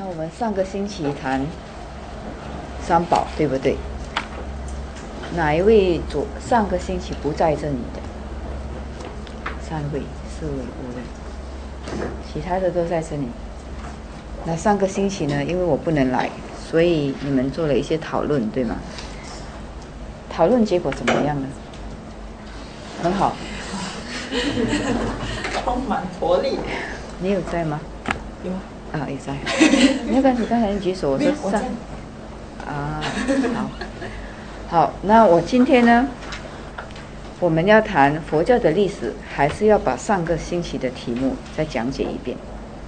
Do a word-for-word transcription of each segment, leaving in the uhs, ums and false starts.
那我们上个星期谈三宝，对不对？哪一位左上个星期不在这里的？三位、四位、五位，其他的都在这里。那上个星期呢，因为我不能来，所以你们做了一些讨论，对吗？讨论结果怎么样呢？很好。 充满活力。 你有在吗？ 有啊。 啊，也在。没关系，刚才你举手，我说上。啊，好。好，那我今天呢，我们要谈佛教的历史，还是要把上个星期的题目再讲解一遍？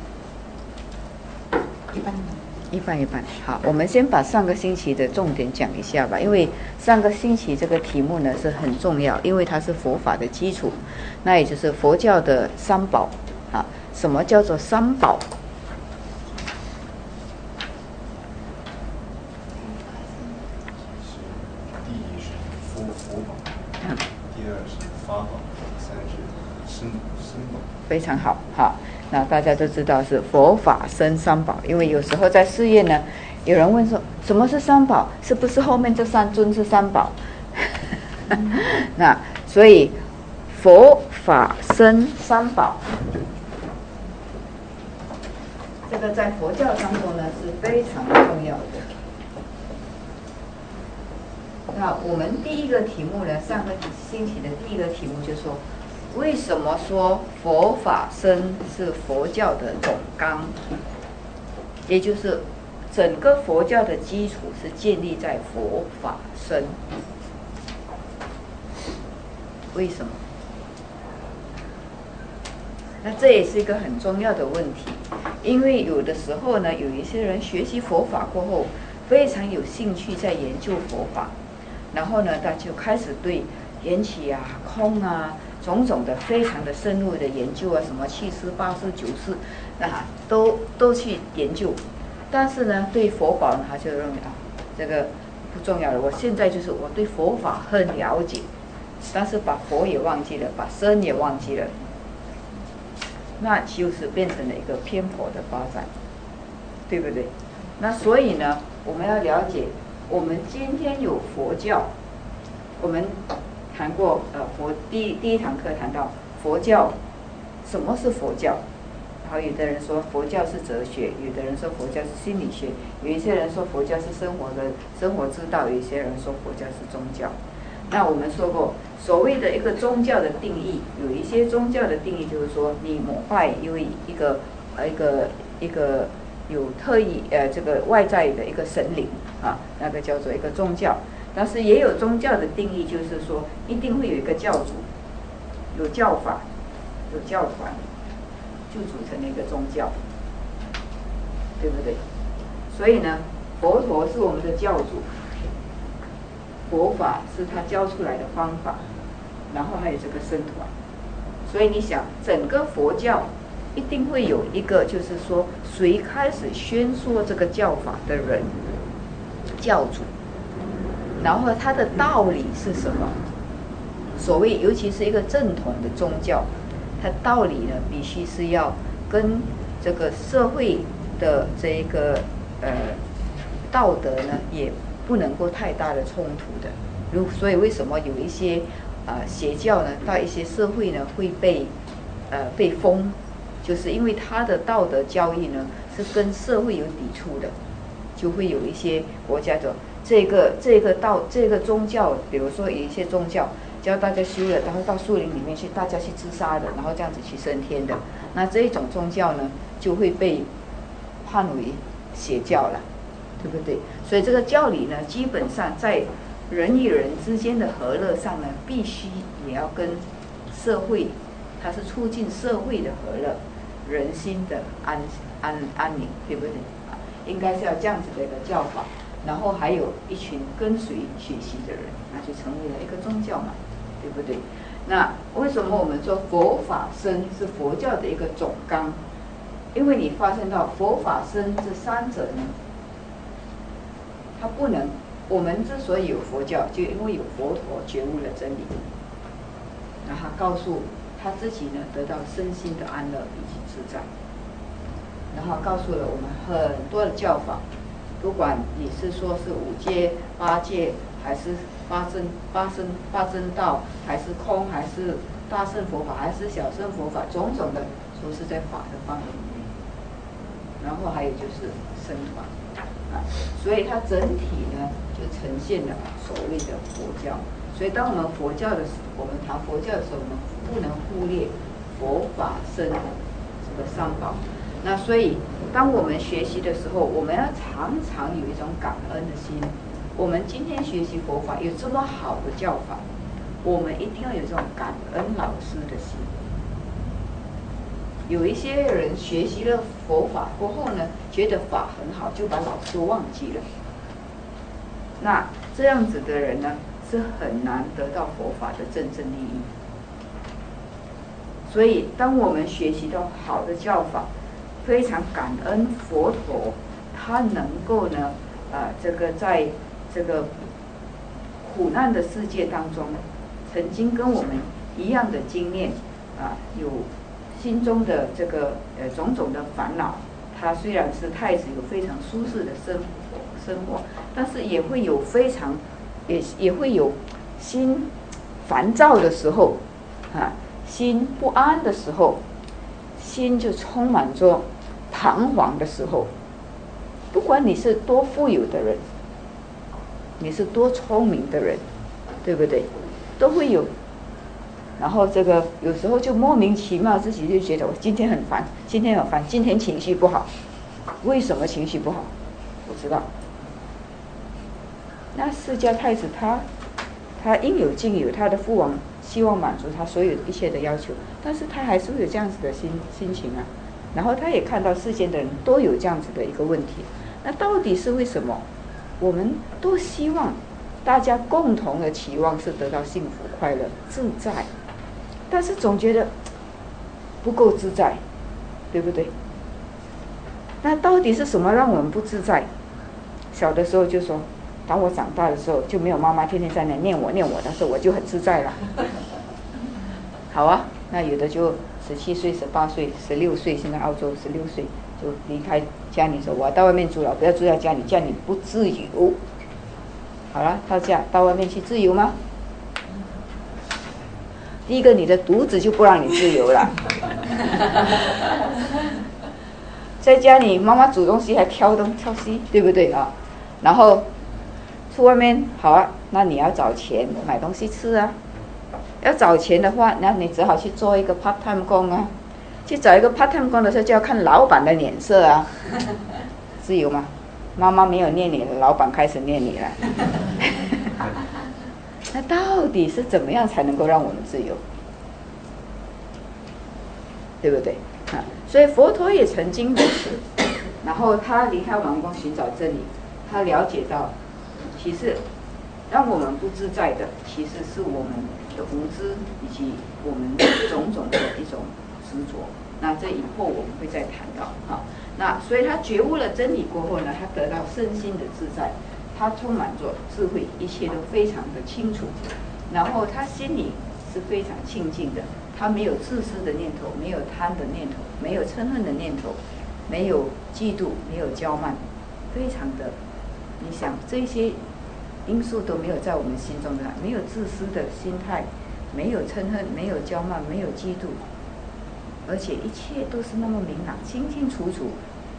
一般。 一半一半。好，我们先把上个星期的重点讲一下吧，因为上个星期这个题目呢是很重要，因为它是佛法的基础，那也就是佛教的三宝啊。什么叫做三宝？ 第一是佛佛宝，第二是法宝，第三是僧僧宝。 非常好，好。那大家都知道是佛法僧三宝，因为有时候在寺院呢，有人问说什么是三宝，是不是后面这三尊是三宝？那所以佛法僧三宝，这个在佛教当中呢是非常重要的。那我们第一个题目呢，上个星期的第一个题目就说，为什么说佛法僧是佛教的总纲？也就是整个佛教的基础是建立在佛法僧。为什么？那这也是一个很重要的问题，因为有的时候呢，有一些人学习佛法过后，非常有兴趣在研究佛法，然后呢，他就开始对缘起啊、空啊种种的非常的深入的研究啊，什么七识、八识、九识，那都都去研究。但是呢，对佛宝呢，他就认为啊，这个不重要了。我现在就是我对佛法很了解，但是把佛也忘记了，把僧也忘记了，那就是变成了一个偏颇的发展，对不对？那所以呢，我们要了解，我们今天有佛教，我们谈过呃佛第第一堂课谈到佛教，什么是佛教？然后有的人说佛教是哲学，有的人说佛教是心理学，有一些人说佛教是生活的生活之道，有一些人说佛教是宗教。那我们说过，所谓的一个宗教的定义，有一些宗教的定义就是说，你膜拜因为一个呃一个一个有特意呃这个外在的一个神灵啊，那个叫做一个宗教。但是也有宗教的定义，就是说一定会有一个教主，有教法，有教团，就组成了一个宗教，对不对？所以呢，佛陀是我们的教主，佛法是他教出来的方法，然后还有这个僧团。所以你想，整个佛教一定会有一个，就是说谁开始宣说这个教法的人，教主。然后它的道理是什么？所谓，尤其是一个正统的宗教，它道理呢，必须是要跟这个社会的这个呃道德呢，也不能够太大的冲突的。如所以，为什么有一些啊、呃、邪教呢，到一些社会呢会被呃被封，就是因为它的道德教义呢是跟社会有抵触的，就会有一些国家的。这个这个道这个宗教，比如说有一些宗教教大家修了，然后到树林里面去，大家去自杀的，然后这样子去升天的，那这一种宗教呢，就会被判为邪教了，对不对？所以这个教理呢，基本上在人与人之间的和乐上呢，必须也要跟社会，它是促进社会的和乐，人心的安安安宁，对不对？应该是要这样子的一个教法。然后还有一群跟随学习的人，那就成为了一个宗教嘛，对不对？那为什么我们说佛法僧是佛教的一个总纲？因为你发现到佛法僧这三者呢，它不能，我们之所以有佛教，就因为有佛陀觉悟了真理，然后告诉他自己呢，得到身心的安乐以及自在。 然后告诉了我们很多的教法，不管你是说是五戒、八戒，还是八正、八正、八正道，还是空，还是大乘佛法，还是小乘佛法，种种的都是在法的范围里面。然后还有就是僧法啊，所以它整体呢就呈现了所谓的佛教。所以当我们佛教的时候，我们谈佛教的时候，我们不能忽略佛法僧这个三宝。那所以当我们学习的时候，我们要常常有一种感恩的心。我们今天学习佛法有这么好的教法，我们一定要有这种感恩老师的心。有一些人学习了佛法过后呢，觉得法很好，就把老师忘记了。那这样子的人呢，是很难得到佛法的真正利益。所以当我们学习到好的教法，非常感恩佛陀，他能够呢，啊、呃，这个在这个苦难的世界当中，曾经跟我们一样的经验啊、呃，有心中的这个呃种种的烦恼。他虽然是太子，有非常舒适的生活生活，但是也会有非常也也会有心烦躁的时候，啊，心不安的时候，心就充满着彷徨的时候。不管你是多富有的人，你是多聪明的人，对不对？都会有。然后这个有时候就莫名其妙，自己就觉得我今天很烦，今天很烦，今天情绪不好。为什么情绪不好？不知道。那释迦太子他他应有尽有，他的父王希望满足他所有一切的要求，但是他还是会有这样子的心心情啊。然后他也看到世间的人都有这样子的一个问题，那到底是为什么？我们都希望大家共同的期望是得到幸福、快乐、自在，但是总觉得不够自在，对不对？那到底是什么让我们不自在？小的时候就说，当我长大的时候就没有妈妈天天在那念我念我的时候，我就很自在了。好啊，那有的就十七岁、十八岁、十六岁，现在澳洲十六岁就离开家里说，我要到外面住了，不要住在家里，家里不自由。好了，到家到外面去自由吗？第一个，你的肚子就不让你自由了。在家里，妈妈煮东西还挑东挑西，对不对啊？然后出外面，好啊，那你要找钱买东西吃啊。要找钱的话，那你只好去做一个 part time 工啊。去找一个 part time 工的时候，就要看老板的脸色啊。自由吗？妈妈没有念你，老板开始念你了。那到底是怎么样才能够让我们自由？对不对？啊，所以佛陀也曾经如此。然后他离开王宫寻找真理，他了解到，其实让我们不自在的，其实是我们的无知以及我们种种的一种执着。那这以后我们会再谈到哈。那所以他觉悟了真理过后呢，他得到身心的自在，他充满着智慧，一切都非常的清楚。然后他心里是非常清净的，他没有自私的念头，没有贪的念头，没有嗔恨的念头，没有嫉妒，没有骄慢，非常的，你想这些因素都没有在我们心中的，没有自私的心态，没有嗔恨，没有骄慢，没有嫉妒，而且一切都是那么明朗，清清楚楚。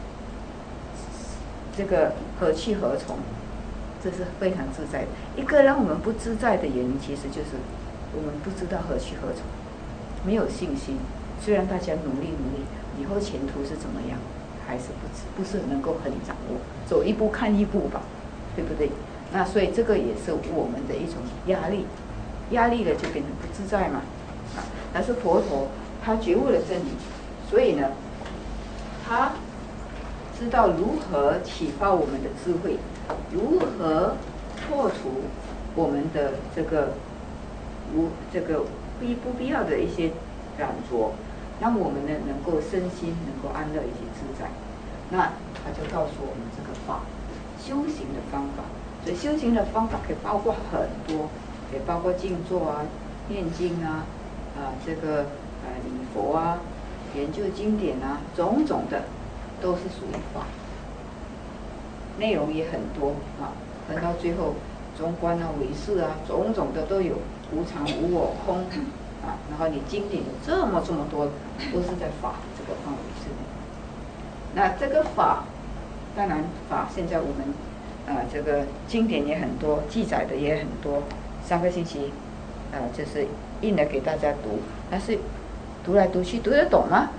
这个何去何从？这是非常自在的。一个让我们不自在的原因，其实就是我们不知道何去何从，没有信心。虽然大家努力努力，以后前途是怎么样，还是不不是能够很掌握。走一步看一步吧，对不对？那所以这个也是我们的一种压力，压力了就变成不自在嘛。啊，但是佛陀他觉悟了真理，所以呢，他知道如何启发我们的智慧，如何破除我们的这个无这个必不必要的一些染着，让我们呢能够身心能够安乐以及自在。那他就告诉我们这个法修行的方法，所以修行的方法可以包括很多，也包括静坐啊、念经啊、啊这个呃礼佛啊、研究经典啊，种种的。 都是属于法，内容也很多啊，分到最后中观啊、唯识啊，种种的都有，无常、无我、空啊，然后你经典有这么这么多，都是在法这个范围之内。那这个法，当然法现在我们啊、呃、这个经典也很多，记载的也很多。上个星期啊、呃、就是印了给大家读，但是读来读去读得懂吗？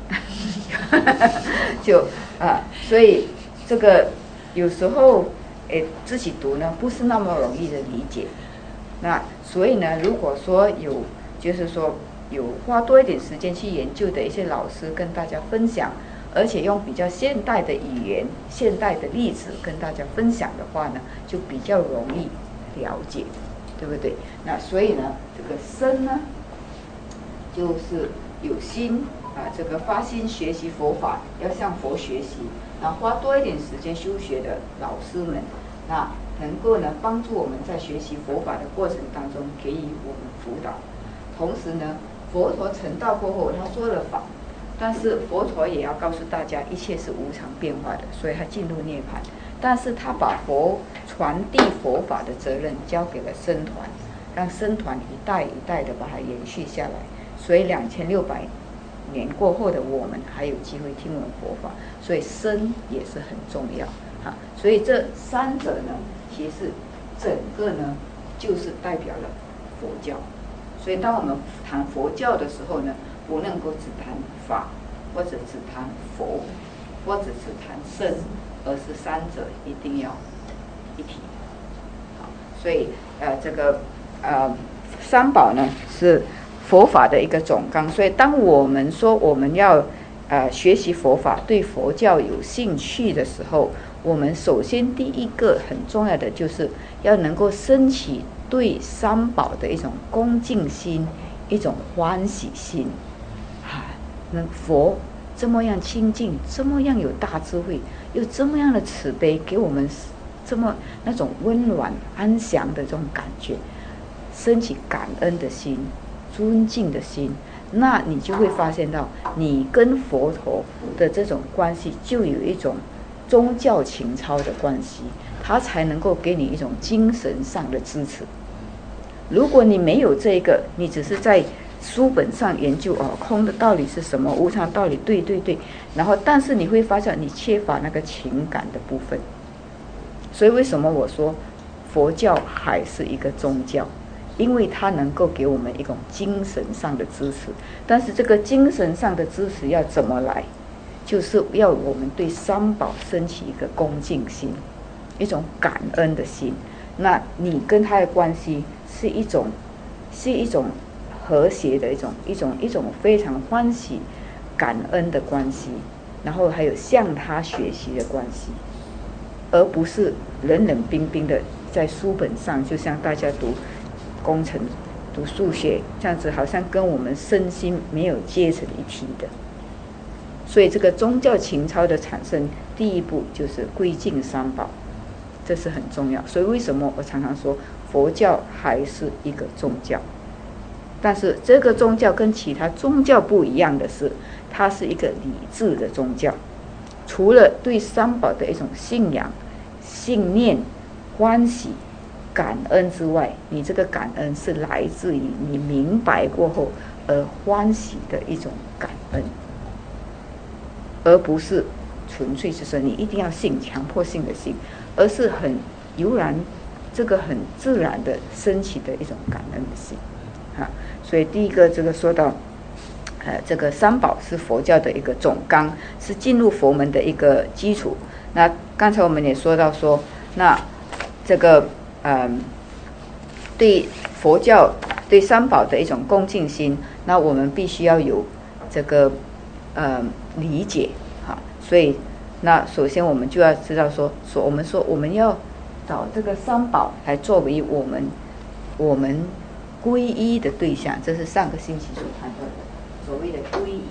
就啊，所以这个有时候诶自己读呢不是那么容易的理解。那所以呢，如果说有就是说有花多一点时间去研究的一些老师跟大家分享，而且用比较现代的语言、现代的例子跟大家分享的话呢，就比较容易了解，对不对？那所以呢，这个身呢，就是有心啊，这个发心学习佛法，要向佛学习，然后花多一点时间修学的老师们，那能够呢帮助我们在学习佛法的过程当中给予我们辅导。同时呢，佛陀成道过后，他说了法。但是佛陀也要告诉大家，一切是无常变化的，所以他进入涅槃。但是他把佛传递佛法的责任交给了僧团，让僧团一代一代的把它延续下来。所以两千六百年过后的我们还有机会听闻佛法，所以僧也是很重要啊。所以这三者呢，其实整个呢就是代表了佛教。所以当我们谈佛教的时候呢，不能够只谈法，或者只谈佛，或者只谈僧，而是三者一定要一体。好，所以呃，这个呃三宝呢是佛法的一个总纲。所以当我们说我们要呃学习佛法，对佛教有兴趣的时候，我们首先第一个很重要的就是要能够升起对三宝的一种恭敬心，一种欢喜心。那佛这么样清净，这么样有大智慧，又这么样的慈悲，给我们这么那种温暖安详的这种感觉，升起感恩的心、尊敬的心，那你就会发现到你跟佛陀的这种关系就有一种宗教情操的关系，它才能够给你一种精神上的支持。如果你没有这个，你只是在书本上研究哦，空的道理是什么，无常道理，对对对，然后但是你会发现你缺乏那个情感的部分。所以为什么我说佛教还是一个宗教？因为它能够给我们一种精神上的支持。但是这个精神上的支持要怎么来？就是要我们对三宝升起一个恭敬心，一种感恩的心。那你跟他的关系是一种是一种和谐的一种一种一种非常欢喜感恩的关系，然后还有向他学习的关系，而不是冷冷冰冰的在书本上，就像大家读工程读数学这样子，好像跟我们身心没有接成一体的。所以这个宗教情操的产生，第一步就是归敬三宝，这是很重要。所以为什么我常常说佛教还是一个宗教？但是这个宗教跟其他宗教不一样的是，它是一个理智的宗教。除了对三宝的一种信仰、信念、欢喜、感恩之外，你这个感恩是来自于你明白过后而欢喜的一种感恩，而不是纯粹是说你一定要信，强迫性的信，而是很悠然，这个很自然的升起的一种感恩的心啊。所以第一个这个说到呃，这个三宝是佛教的一个总纲，是进入佛门的一个基础。那刚才我们也说到说，那这个呃，对佛教对三宝的一种恭敬心，那我们必须要有这个呃理解哈。所以那首先我们就要知道说，说我们说我们要找这个三宝来作为我们我们皈依的对象，这是上个星期所谈到的所谓的皈依。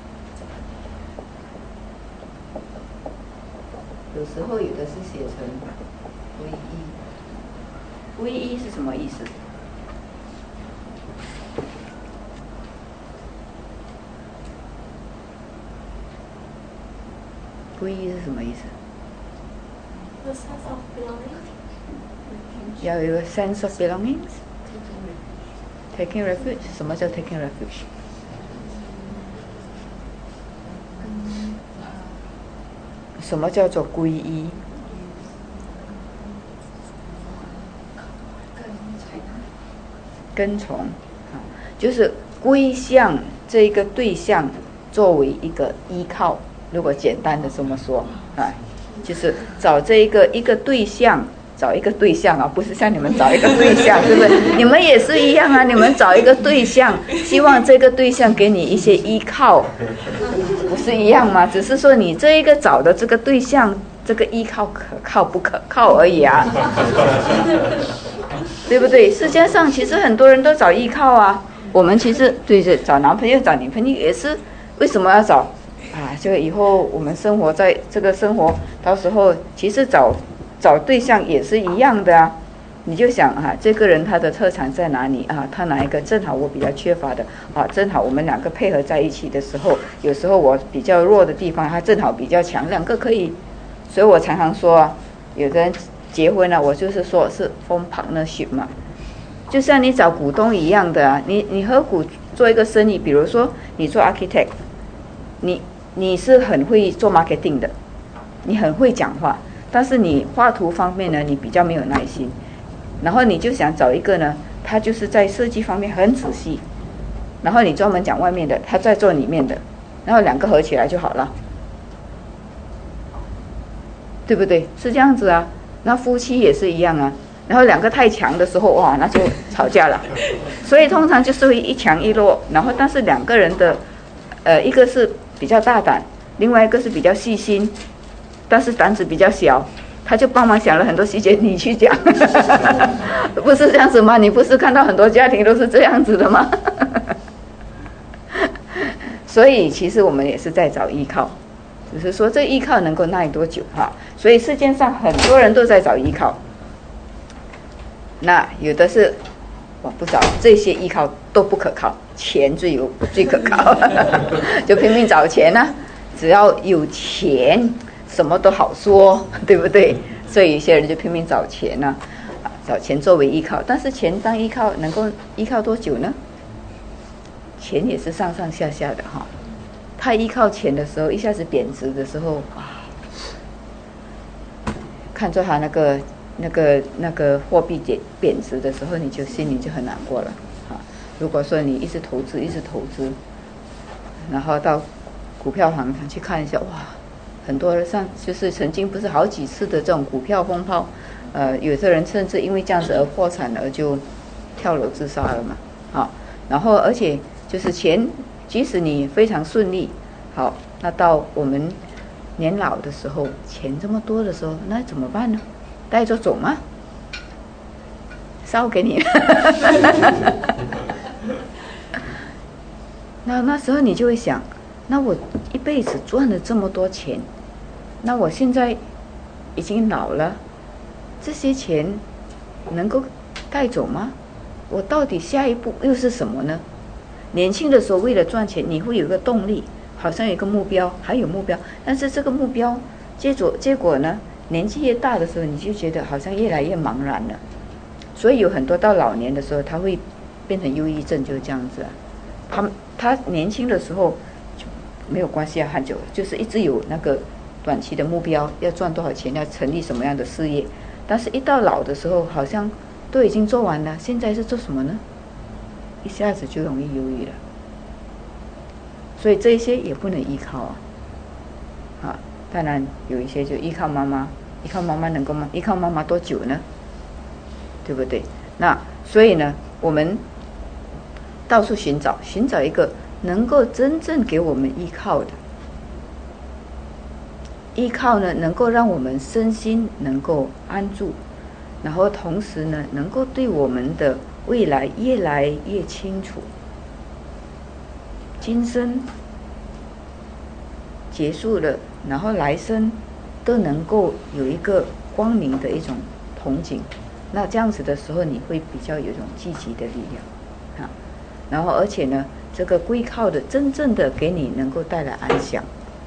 有时候有的是写成皈依，皈依是什么意思？ 皈依是什么意思？ The sense of belonging. 要有一个 sense of belonging。Taking refuge， 什么叫 taking refuge？ 什么叫做皈依？跟从，就是归向这个对象作为一个依靠。如果简单的这么说，啊，就是找这一个一个对象。找一个对象啊，不是像你们找一个对象，是不是？你们也是一样啊，你们找一个对象，希望这个对象给你一些依靠，不是一样吗？只是说你这一个找的这个对象，这个依靠可靠不可靠而已啊，对不对？世界上其实很多人都找依靠啊，我们其实对对找男朋友找女朋友也是，为什么要找啊？就以后我们生活在这个生活，到时候其实找。找对象也是一样的啊，你就想啊，这个人他的特长在哪里啊？他哪一个正好我比较缺乏的啊？正好我们两个配合在一起的时候，有时候我比较弱的地方，他正好比较强，两个可以。所以我常常说啊，有的人结婚了、啊，我就是说是 form partnership 嘛，就像你找股东一样的啊，你你和股做一个生意，比如说你做 architect， 你你是很会做 marketing 的，你很会讲话。但是你画图方面呢，你比较没有耐心，然后你就想找一个呢，他就是在设计方面很仔细，然后你专门讲外面的，他在做里面的，然后两个合起来就好了，对不对？是这样子啊。那夫妻也是一样啊，然后两个太强的时候，哇，那就吵架了。所以通常就是会一强一弱，然后但是两个人的，呃，一个是比较大胆，另外一个是比较细心。但是胆子比较小，他就帮忙想了很多细节，你去讲，不是这样子吗？你不是看到很多家庭都是这样子的吗？所以其实我们也是在找依靠，只是说这依靠能够耐多久哈？所以世界上很多人都在找依靠，那有的是我不找，这些依靠都不可靠，钱最有最可靠，就拼命找钱啊，只要有钱。什么都好说，对不对？所以有些人就拼命找钱呢、啊，找钱作为依靠。但是钱当依靠能够依靠多久呢？钱也是上上下下的哈。太依靠钱的时候，一下子贬值的时候，啊，看着他那个那个那个货币贬贬值的时候，你就心里就很难过了啊。如果说你一直投资，一直投资，然后到股票行去看一下，哇！很多人上就是曾经不是好几次的这种股票风暴，呃，有的人甚至因为这样子而破产而就跳楼自杀了嘛，好，然后而且就是钱，即使你非常顺利，好，那到我们年老的时候，钱这么多的时候，那怎么办呢？带着走吗？烧给你，那那时候你就会想。那我一辈子赚了这么多钱，那我现在已经老了，这些钱能够带走吗？我到底下一步又是什么呢？年轻的时候为了赚钱，你会有一个动力，好像有一个目标，还有目标，但是这个目标结果结果呢，年纪越大的时候，你就觉得好像越来越茫然了。所以有很多到老年的时候，他会变成忧郁症，就是这样子啊。他他年轻的时候。没有关系啊，很久就是一直有那个短期的目标，要赚多少钱，要成立什么样的事业，但是一到老的时候，好像都已经做完了，现在是做什么呢？一下子就容易忧郁了。所以这些也不能依靠啊，啊，当然有一些就依靠妈妈，依靠妈妈能够吗？依靠妈妈多久呢？对不对？那所以呢，我们到处寻找，寻找一个。能够真正给我们依靠的，依靠呢，能够让我们身心能够安住，然后同时呢，能够对我们的未来越来越清楚。今生结束了，然后来生都能够有一个光明的一种憧憬，那这样子的时候，你会比较有一种积极的力量啊。然后而且呢，这个归靠的真正的给你能够带来安详，哈、啊。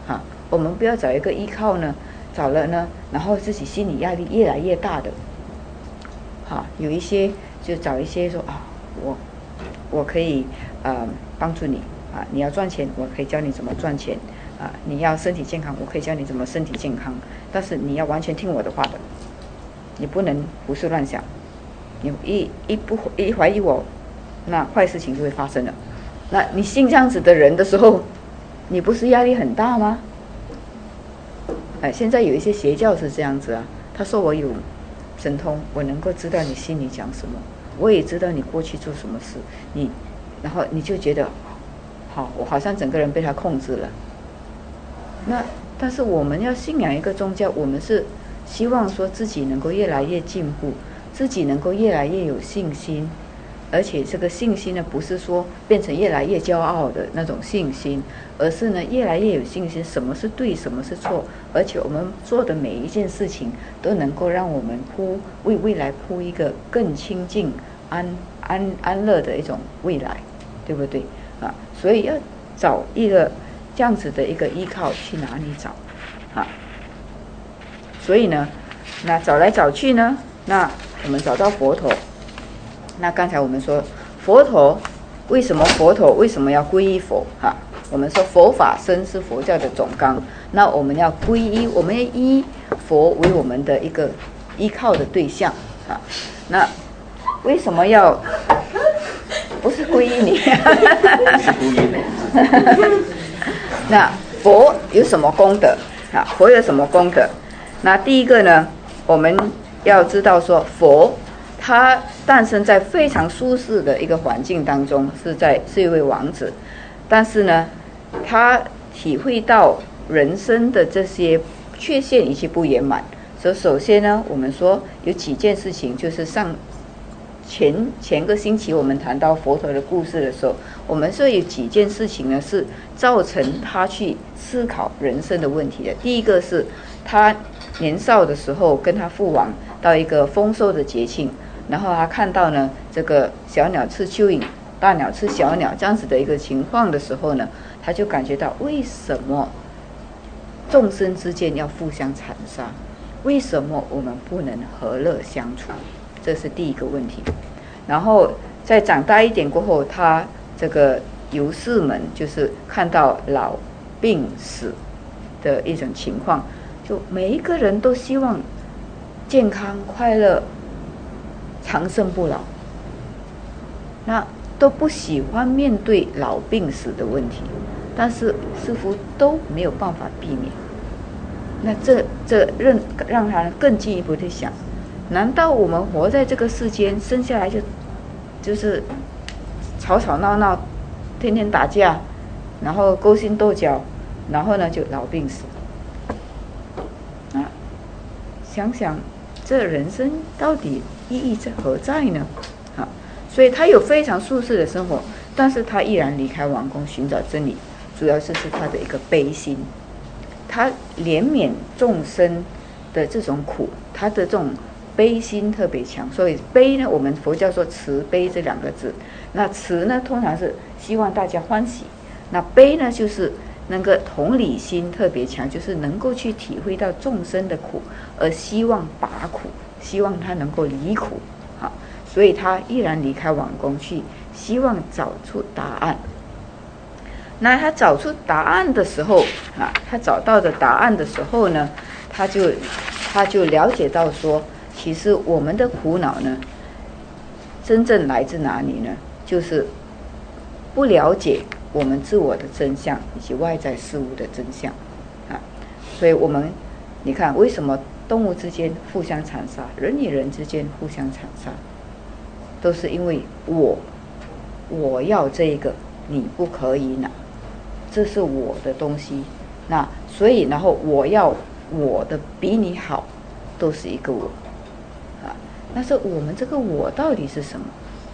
我们不要找一个依靠呢，找了呢，然后自己心理压力越来越大的。好，有一些就找一些说啊，我我可以呃帮助你啊，你要赚钱，我可以教你怎么赚钱啊，你要身体健康，我可以教你怎么身体健康，但是你要完全听我的话的，你不能胡思乱想，你一一不一怀疑我，那坏事情就会发生了。那你信这样子的人的时候，你不是压力很大吗？哎，现在有一些邪教是这样子啊，他说我有神通，我能够知道你心里讲什么，我也知道你过去做什么事，你，然后你就觉得，好，我好像整个人被他控制了。那但是我们要信仰一个宗教，我们是希望说自己能够越来越进步，自己能够越来越有信心。而且这个信心呢，不是说变成越来越骄傲的那种信心，而是呢越来越有信心，什么是对，什么是错，而且我们做的每一件事情都能够让我们铺为未来铺一个更清净、安安安乐的一种未来，对不对啊？所以要找一个这样子的一个依靠，去哪里找啊？所以呢，那找来找去呢，那我们找到佛陀。那刚才我们说佛陀为什么佛陀为什么要皈依佛哈？我们说佛法僧是佛教的总纲，那我们要皈依，我们要依佛为我们的一个依靠的对象啊。那为什么要不是皈依你？ 是皈依你。 那佛有什么功德啊？佛有什么功德？那第一个呢，我们要知道说佛。他诞生在非常舒适的一个环境当中，是在是一位王子，但是呢，他体会到人生的这些缺陷以及不圆满。所以首先呢，我们说有几件事情，就是上前前个星期我们谈到佛陀的故事的时候，我们说有几件事情呢是造成他去思考人生的问题的。第一个是他年少的时候跟他父王到一个丰收的节庆。然后他看到呢，这个小鸟吃蚯蚓，大鸟吃小鸟这样子的一个情况的时候呢，他就感觉到为什么众生之间要互相残杀？为什么我们不能和乐相处？这是第一个问题。然后再长大一点过后，他这个游士们就是看到老病死的一种情况，就每一个人都希望健康快乐。长生不老，那都不喜欢面对老病死的问题，但是似乎都没有办法避免。那这这让让他更进一步的想：难道我们活在这个世间，生下来就就是吵吵闹闹，天天打架，然后勾心斗角，然后呢就老病死？啊，想想这人生到底意义在何在呢？啊，所以他有非常舒适的生活，但是他依然离开王宫寻找真理，主要是是他的一个悲心，他怜悯众生的这种苦，他的这种悲心特别强。所以悲呢，我们佛教说慈悲这两个字，那慈呢通常是希望大家欢喜，那悲呢就是那个同理心特别强，就是能够去体会到众生的苦，而希望拔苦，希望他能够离苦，好，所以他依然离开王宫去，希望找出答案。那他找出答案的时候啊，他找到的答案的时候呢，他就他就了解到说，其实我们的苦恼呢，真正来自哪里呢？就是不了解我们自我的真相以及外在事物的真相啊。所以我们你看，为什么动物之间互相残杀，人与人之间互相残杀，都是因为我我要这个，你不可以拿，这是我的东西。那所以然后我要我的比你好，都是一个我啊。但是我们这个我到底是什么？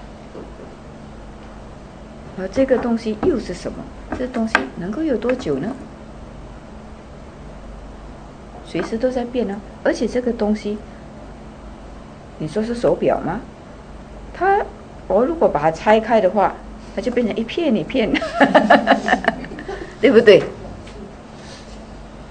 而这个东西又是什么？这东西能够有多久呢？随时都在变呢、啊。而且这个东西，你说是手表吗？它，我如果把它拆开的话，它就变成一片一片，对不对？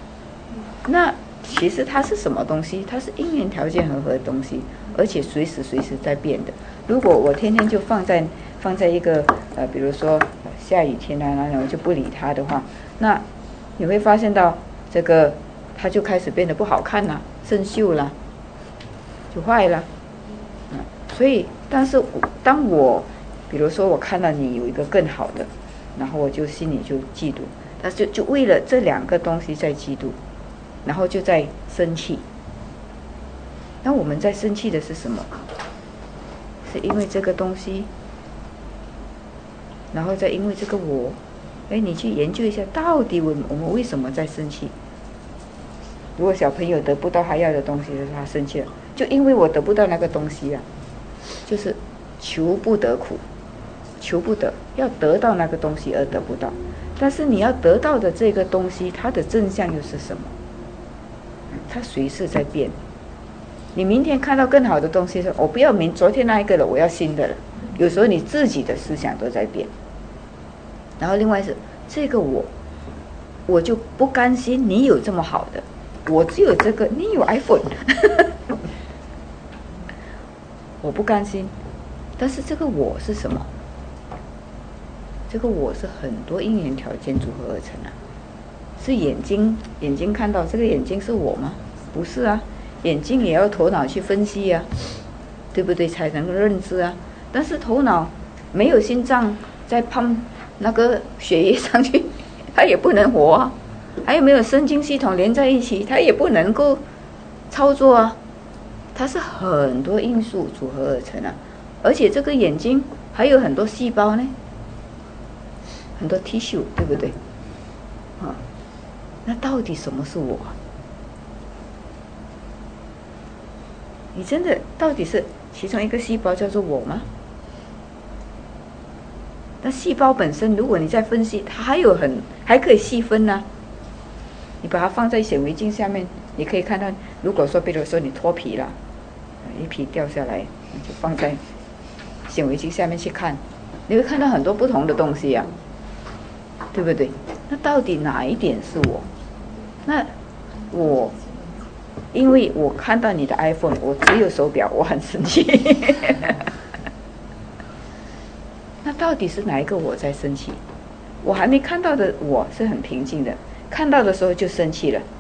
那其实它是什么东西？它是因缘条件和合的东西，而且随时随时在变的。如果我天天就放在放在一个呃，比如说下雨天啊，然后我就不理它的话，那你会发现到这个它就开始变得不好看了，生锈了，就坏了。嗯，所以但是当我比如说我看到你有一个更好的，然后我就心里就嫉妒，但是就就为了这两个东西在嫉妒，然后就在生气。那我们在生气的是什么？是因为这个东西，然后再因为这个我，哎，你去研究一下，到底我我们为什么在生气？如果小朋友得不到他要的东西的时候，他生气了，就因为我得不到那个东西啊，就是求不得苦，求不得，要得到那个东西而得不到。但是你要得到的这个东西，它的真相又是什么？它随时在变。你明天看到更好的东西说，我不要明昨天那一个了，我要新的了。有时候你自己的思想都在变。然后另外是这个我，我就不甘心你有这么好的，我只有这个，你有 iPhone 我不甘心。但是这个我是什么？这个我是很多因缘条件组合而成啊。是眼睛眼睛看到这个眼睛是我吗？不是啊，眼睛也要头脑去分析啊，对不对？才能够认知啊。但是头脑没有心脏在碰那个血液上去，它也不能活啊。还有没有神经系统连在一起，它也不能够操作啊。它是很多因素组合而成啊。而且这个眼睛还有很多细胞呢，很多 tissue， 对不对？啊，那到底什么是我？你真的到底是其中一个细胞叫做我吗？那细胞本身，如果你再分析，它还有很还可以细分呢、啊。你把它放在显微镜下面，你可以看到，如果说比如说你脱皮了，一皮掉下来，你就放在显微镜下面去看，你会看到很多不同的东西呀、啊，对不对？那到底哪一点是我？那我因为我看到你的 iPhone， 我只有手表，我很生气。那到底是哪一个我在生气？我还没看到的我是很平静的，看到的时候就生气了。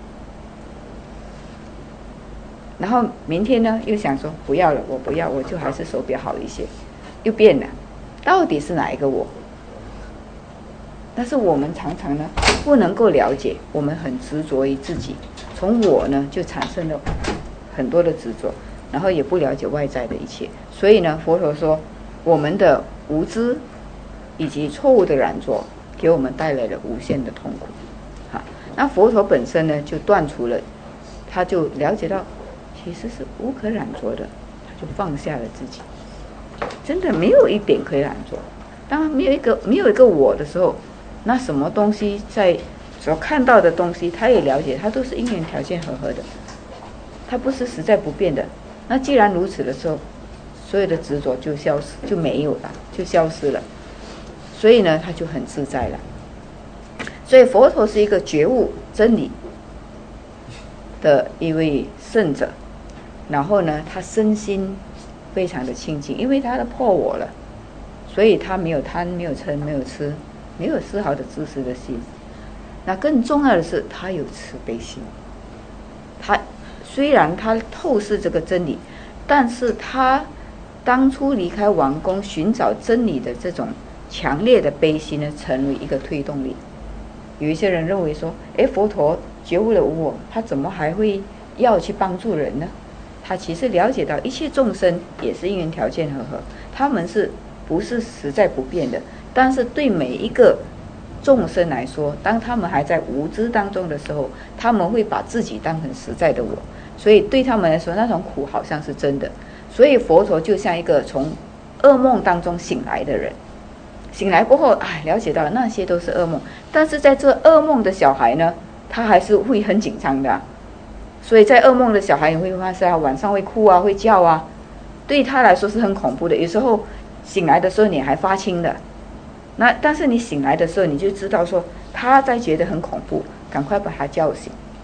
然后明天呢，又想说不要了，我不要，我就还是手表好一些，又变了。到底是哪一个我？但是我们常常呢不能够了解，我们很执着于自己，从我呢就产生了很多的执着，然后也不了解外在的一切。所以呢，佛陀说我们的无知以及错误的染着，给我们带来了无限的痛苦。好，那佛陀本身呢就断除了，他就了解到其实是无可染着的，他就放下了自己，真的没有一点可以染着。当没有一个没有一个我的时候，那什么东西在所看到的东西，他也了解，它都是因缘条件和合的，它不是实在不变的。那既然如此的时候，所有的执着就消失，就没有了，就消失了。所以呢，他就很自在了。所以佛陀是一个觉悟真理的一位圣者，然后呢，他身心非常的清净，因为他的破我了，所以他没有贪，没有嗔，没有痴，没有丝毫的自私的心。那更重要的是，他有慈悲心。他虽然他透视这个真理，但是他当初离开王宫寻找真理的这种强烈的悲心呢，成为一个推动力。有一些人认为说，诶，佛陀觉悟了无我，他怎么还会要去帮助人呢？他其实了解到一切众生也是因缘条件和合，他们是不是实在不变的？但是对每一个众生来说，当他们还在无知当中的时候，他们会把自己当成实在的我，所以对他们来说，那种苦好像是真的。所以佛陀就像一个从噩梦当中醒来的人，醒来过后，哎，了解到那些都是噩梦，但是在这噩梦的小孩呢，他还是会很紧张的、啊。所以在噩梦的小孩，你会发现他晚上会哭啊，会叫啊，对他来说是很恐怖的。有时候醒来的时候你还发青的，那但是你醒来的时候，你就知道说他在觉得很恐怖，赶快把他叫醒。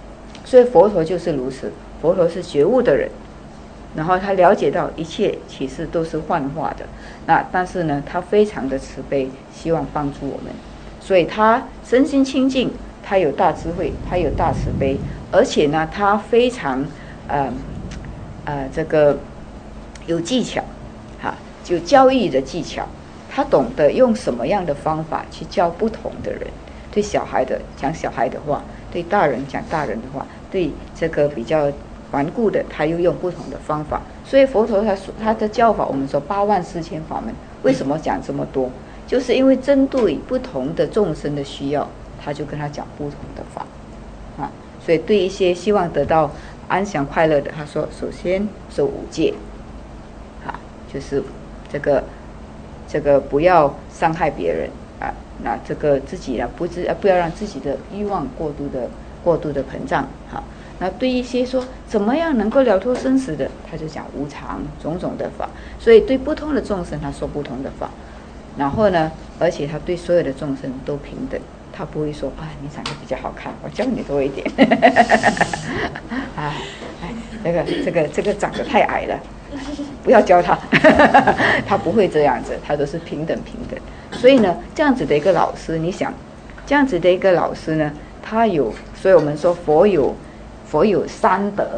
所以佛陀就是如此，佛陀是觉悟的人，然后他了解到一切其实都是幻化的，那但是呢，他非常的慈悲，希望帮助我们，所以他身心清净，他有大智慧，他有大慈悲，而且呢，他非常呃呃这个有技巧，哈、啊，就教育的技巧，他懂得用什么样的方法去教不同的人，对小孩的讲小孩的话，对大人讲大人的话，对这个比较顽固的，他又用不同的方法。所以佛陀他他的教法，我们说八万四千法门，为什么讲这么多？就是因为针对不同的众生的需要，他就跟他讲不同的法啊。所以对一些希望得到安详快乐的，他说首先守五戒，啊，就是这个这个不要伤害别人啊，那这个自己呢不知不要让自己的欲望过度的过度的膨胀，好。那对一些说怎么样能够了脱生死的，他就讲无常种种的法。所以对不同的众生他说不同的法，然后呢，而且他对所有的众生都平等，他不会说啊你长得比较好看，我教你多一点，哎哎，这个这个这个长得太矮了，不要教他，他不会这样子，他都是平等平等。所以呢，这样子的一个老师，你想，这样子的一个老师呢，他有，所以我们说佛有。佛有三德，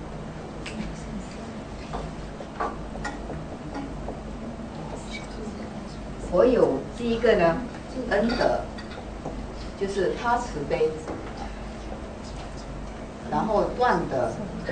佛有第一个呢，恩德，就是他慈悲，然后断德，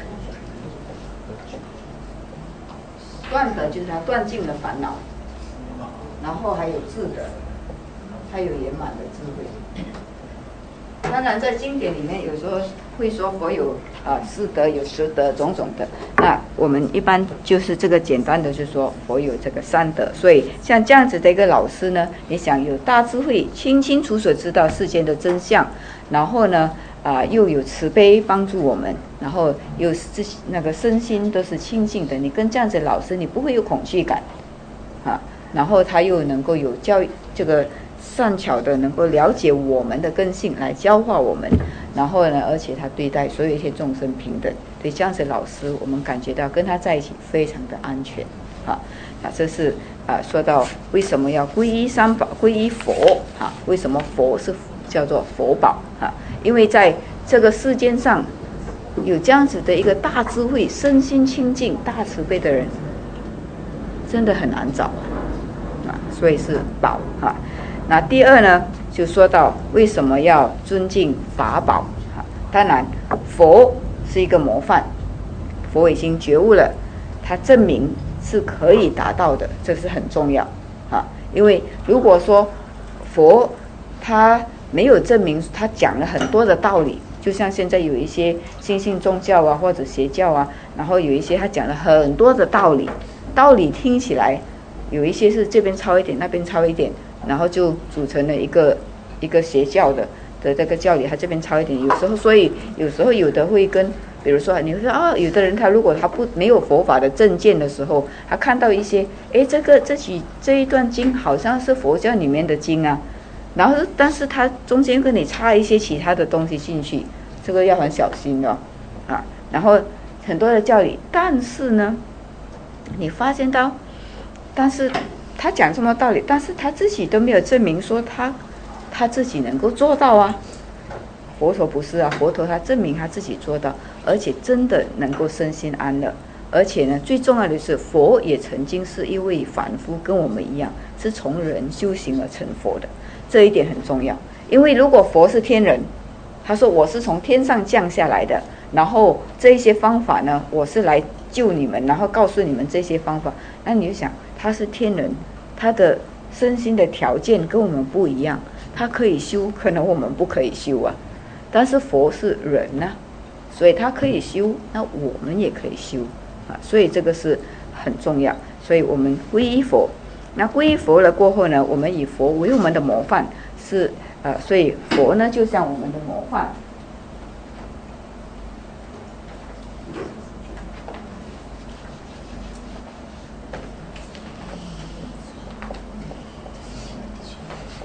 断德就是他断尽了烦恼，然后还有智德，还有圆满的智慧。当然，在经典里面有时候会说佛有啊四德，有十德，种种的。那我们一般就是这个简单的，就说佛有这个三德。所以像这样子的一个老师呢，你想有大智慧，清清楚楚知道世间的真相，然后呢啊、呃、又有慈悲帮助我们，然后又自那个身心都是清净的。你跟这样子的老师，你不会有恐惧感啊。然后他又能够有教育这个。善巧的能够了解我们的根性来教化我们，然后呢，而且他对待所有一些众生平等，对这样子老师，我们感觉到跟他在一起非常的安全啊。那这是啊、呃，说到为什么要皈依三宝，皈依佛啊？为什么佛是叫做佛宝啊？因为在这个世间上有这样子的一个大智慧、身心清净、大慈悲的人，真的很难找啊，所以是宝啊。那第二呢，就说到为什么要尊敬法宝啊？当然，佛是一个模范，佛已经觉悟了，他证明是可以达到的，这是很重要啊。因为如果说佛他没有证明，他讲了很多的道理，就像现在有一些新兴宗教啊或者邪教啊，然后有一些他讲了很多的道理，道理听起来有一些是这边抄一点，那边抄一点。然后就组成了一个一个邪教的的这个教理，他这边抄一点，有时候所以有时候有的会跟，比如说你会说啊，有的人他如果他不没有佛法的正见的时候，他看到一些，诶，这个这几这一段经好像是佛教里面的经啊，然后但是他中间跟你插一些其他的东西进去，这个要很小心的啊。然后很多的教理，但是呢，你发现到，但是。他讲这么道理，但是他自己都没有证明说他他自己能够做到啊。佛陀不是啊，佛陀他证明他自己做到，而且真的能够身心安乐。而且呢，最重要的是，佛也曾经是一位凡夫，跟我们一样，是从人修行而成佛的，这一点很重要。因为如果佛是天人，他说我是从天上降下来的，然后这一些方法呢，我是来救你们，然后告诉你们这些方法，那你就想他是天人。他的身心的条件跟我们不一样，他可以修，可能我们不可以修啊。但是佛是人啊，所以他可以修，那我们也可以修啊。所以这个是很重要。所以我们皈依佛，那皈依佛了过后呢，我们以佛为我们的模范，是呃，所以佛呢就像我们的模范。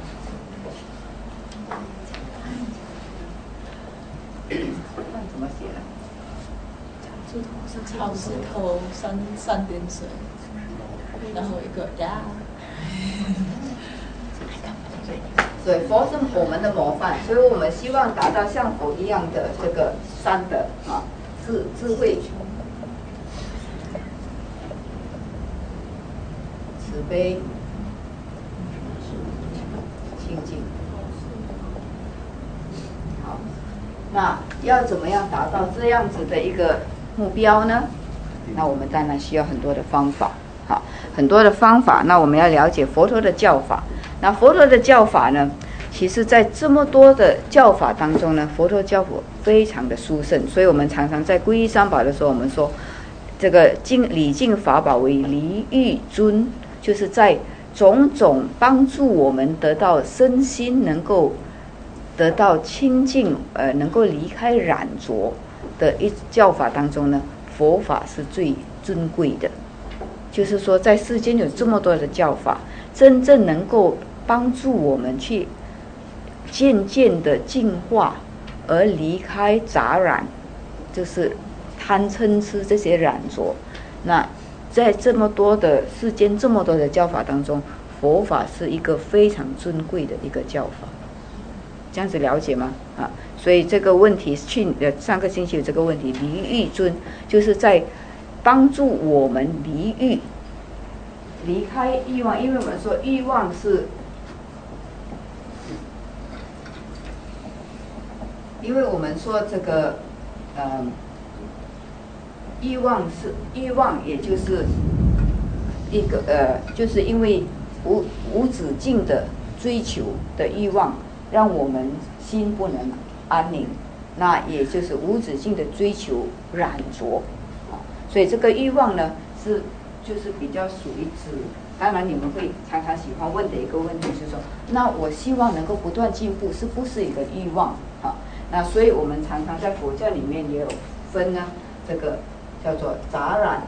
怎么写的？ 猪头上草石头三三点水，然后一个呀。 所以佛是我们的模范，所以我们希望达到像佛一样的这个三德啊，智智慧、慈悲、清净。好，那要怎么样达到这样子的一个目标呢？那我们当然需要很多的方法，好，很多的方法。那我们要了解佛陀的教法。那佛陀的教法呢，其实在这么多的教法当中呢，佛陀教法非常的殊胜，所以我们常常在皈依三宝的时候，我们说这个敬礼敬法宝为离欲尊，就是在种种帮助我们得到身心能够得到清净，呃，能够离开染着的一教法当中呢，佛法是最尊贵的。就是说，在世间有这么多的教法，真正能够帮助我们去渐渐的净化，而离开杂染，就是贪嗔痴这些染着。那在这么多的世间这么多的教法当中，佛法是一个非常尊贵的一个教法。这样子了解吗？啊，所以这个问题去呃上个星期有这个问题，离欲尊就是在帮助我们离欲，离开欲望，因为我们说欲望是。因为我们说这个，呃，欲望是欲望，也就是一个呃，就是因为无无止境的追求的欲望，让我们心不能安宁，那也就是无止境的追求染着，啊，所以这个欲望呢是就是比较属于指。当然，你们会常常喜欢问的一个问题就是说，那我希望能够不断进步，是不是一个欲望？啊？那所以我们常常在佛教里面也有分呢，这个叫做杂染、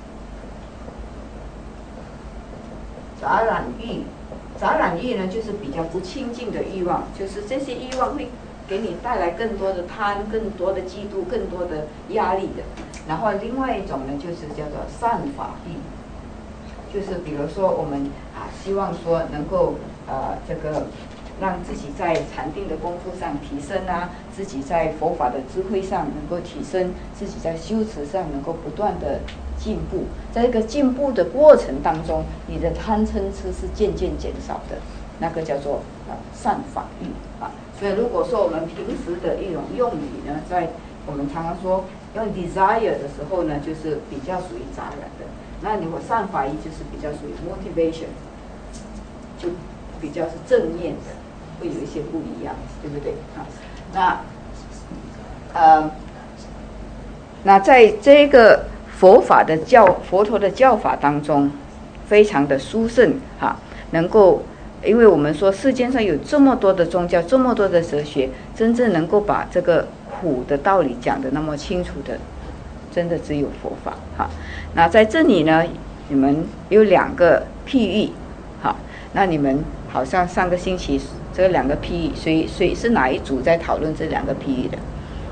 杂染欲。杂染欲呢，就是比较不清净的欲望，就是这些欲望会给你带来更多的贪、更多的嫉妒、更多的压力的。然后另外一种呢，就是叫做善法欲，就是比如说我们啊，希望说能够呃这个。让自己在禅定的功夫上提升啊，自己在佛法的智慧上能够提升，自己在修持上能够不断的进步。在这个进步的过程当中，你的贪嗔痴是渐渐减少的，那个叫做呃善法欲啊。所以如果说我们平时的一种用语呢，在我们常常说用 desire 的时候呢，就是比较属于杂染的。那如果善法欲就是比较属于 motivation， 就比较是正面的。会有一些不一样，对不对啊？那，呃，那在这个佛法的教佛陀的教法当中，非常的殊胜哈，能够，因为我们说世间上有这么多的宗教，这么多的哲学，真正能够把这个苦的道理讲得那么清楚的，真的只有佛法哈。那在这里呢，你们有两个譬喻，好，那你们好像上个星期。这两个譬喻，谁谁是哪一组在讨论这两个譬喻的？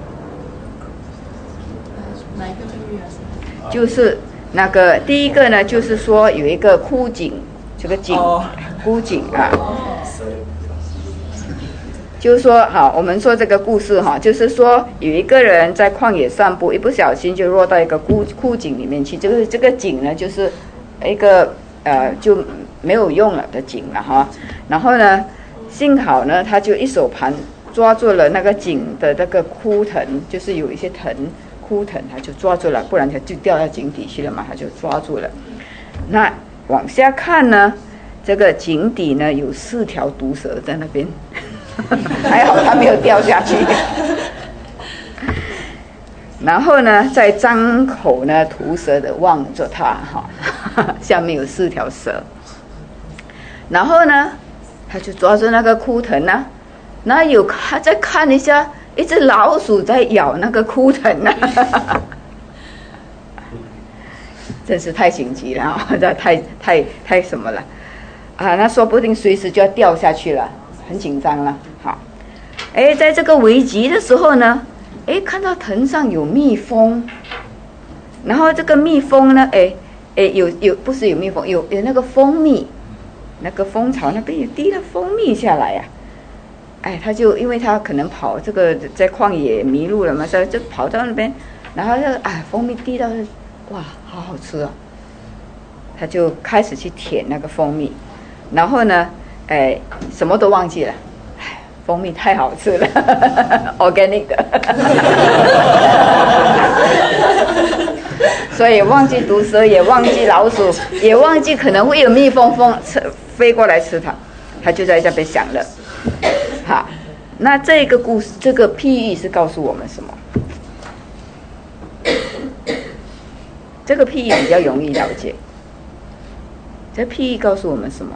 哪一个譬喻啊？ 就是那个第一个呢，就是说有一个枯井，这个井，枯井啊。就是说，好，我们说这个故事哈，就是说有一个人在旷野散步，一不小心就落到一个枯枯井里面去。这个这个井呢，就是一个呃就没有用了的井了哈。然后呢？幸好呢，他就一手盘抓住了那个井的那个枯藤，就是有一些藤枯藤，他就抓住了，不然他就掉到井底去了嘛，他就抓住了。那往下看呢，这个井底呢有四条毒蛇在那边，还好他没有掉下去。然后呢，在张口呢吐舌的望着他哈，下面有四条蛇。然后呢？他就抓住那个枯藤啊，那有他再看一下，一只老鼠在咬那个枯藤啊，真是太心急了啊！这太太太什么了啊？那说不定随时就要掉下去了，很紧张了。好，哎，在这个危急的时候呢，哎，看到藤上有蜜蜂， 然后这个蜜蜂呢，哎哎，有有不是有蜜蜂，有有那个蜂蜜，那个蜂巢那边也滴了蜂蜜下来呀、啊。哎，他就因为他可能跑这个在旷野迷路了嘛，所以就跑到那边，然后就哎蜂蜜滴到，哇，好好吃啊！他就开始去舔那个蜂蜜，然后呢，哎，什么都忘记了。蜂蜜太好吃了，organic 的，所以忘记毒蛇，也忘记老鼠，也忘记可能会有蜜蜂蜂飞过来吃它，他就在这边想了。好，那这个故事，这个譬喻是告诉我们什么？这个譬喻比较容易了解。这譬喻告诉我们什么？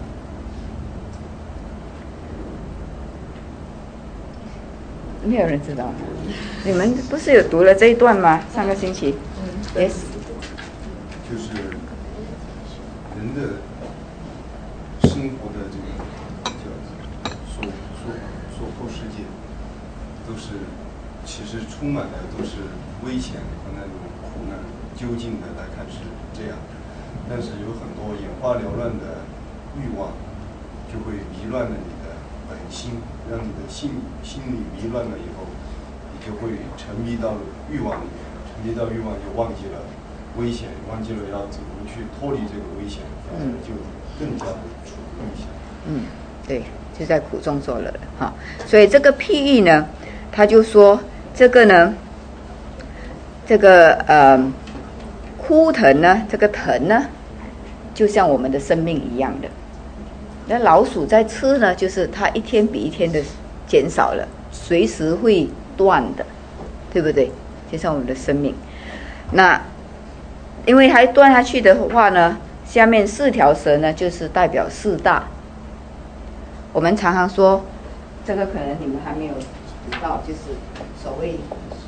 没有人知道，你们不是有读了这一段吗？上个星期 ，yes， 就是人的生活的这个叫所所所迫世界，都是其实充满的都是危险和那种苦难。究竟的来看是这样，但是有很多眼花缭乱的欲望，就会迷乱了你的本心，让你的心心里迷乱了以后，你就会沉迷到欲望里面，沉迷到欲望就忘记了危险，忘记了要怎么去脱离这个危险，反而就更加的处危险。 嗯，对，就在苦中作乐了哈。所以这个譬喻呢，他就说这个呢，这个呃枯藤呢，这个藤呢，就像我们的生命一样的。那老鼠在吃呢，就是它一天比一天的减少了，随时会断的，对不对？就像我们的生命。那因为还断下去的话呢，下面四条蛇呢，就是代表四大。我们常常说，这个可能你们还没有知道，就是所谓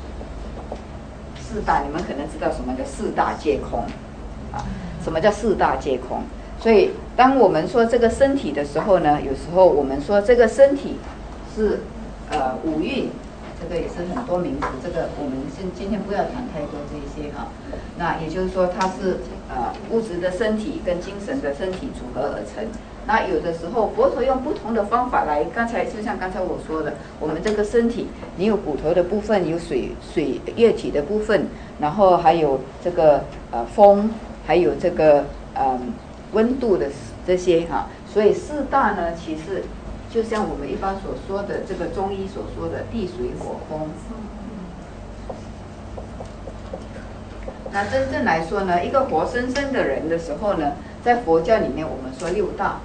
四大，你们可能知道什么叫四大皆空啊？什么叫四大皆空？所以，当我们说这个身体的时候呢，有时候我们说这个身体是呃五蕴，这个也是很多名词。这个我们今今天不要谈太多这一些哈。那也就是说，它是呃物质的身体跟精神的身体组合而成。那有的时候佛陀用不同的方法来，刚才就像刚才我说的，我们这个身体，你有骨头的部分，有水水液体的部分，然后还有这个呃风，还有这个呃。温度的这些哈、啊，所以四大呢，其实就像我们一般所说的这个中医所说的地水火风。那真正来说呢，一个活生生的人的时候呢，在佛教里面我们说六大，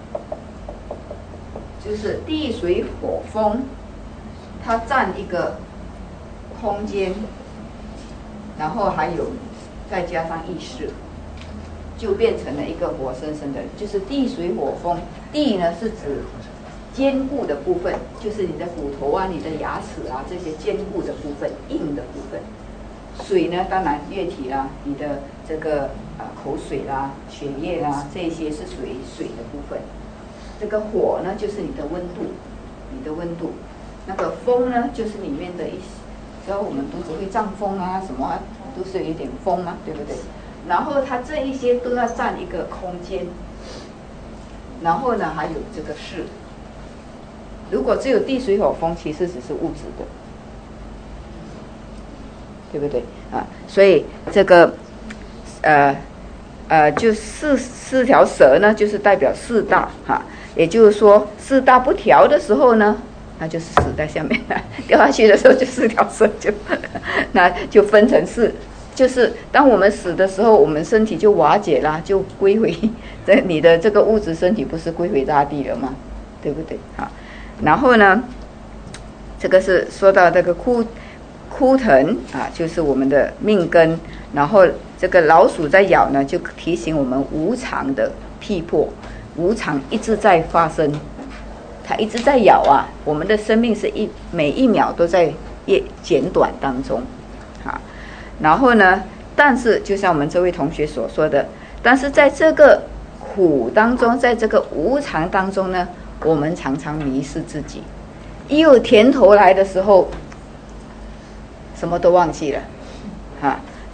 就是地水火风，它占一个空间，然后还有再加上意识。就变成了一个活生生的，就是地水火风。地呢是指坚固的部分，就是你的骨头啊、你的牙齿啊这些坚固的部分、硬的部分。水呢，当然液体啦，你的这个啊、呃、口水啦、血液啦，这些是属于水的部分。这个火呢，就是你的温度，你的温度。那个风呢，就是里面的一些，只要我们肚子会胀风啊，什么、啊、都是有一点风嘛，对不对？然后它这一些都要占一个空间，然后呢还有这个势。如果只有地水火风，其实只是物质的，对不对啊？所以这个呃呃，就四四条蛇呢，就是代表四大哈、啊。也就是说，四大不调的时候呢，那就是死在下面了。掉下去的时候，就四条蛇就那就分成四。就是当我们死的时候，我们身体就瓦解啦，就归回这你的这个物质身体不是归回大地了吗？对不对？好，然后呢，这个是说到这个枯枯藤啊，就是我们的命根。然后这个老鼠在咬呢，就提醒我们无常的逼迫，无常一直在发生，它一直在咬啊。我们的生命是一每一秒都在减短当中，好。然后呢，但是就像我们这位同学所说的，但是在这个苦当中，在这个无常当中呢，我们常常迷失自己。一有甜头来的时候，什么都忘记了，啊，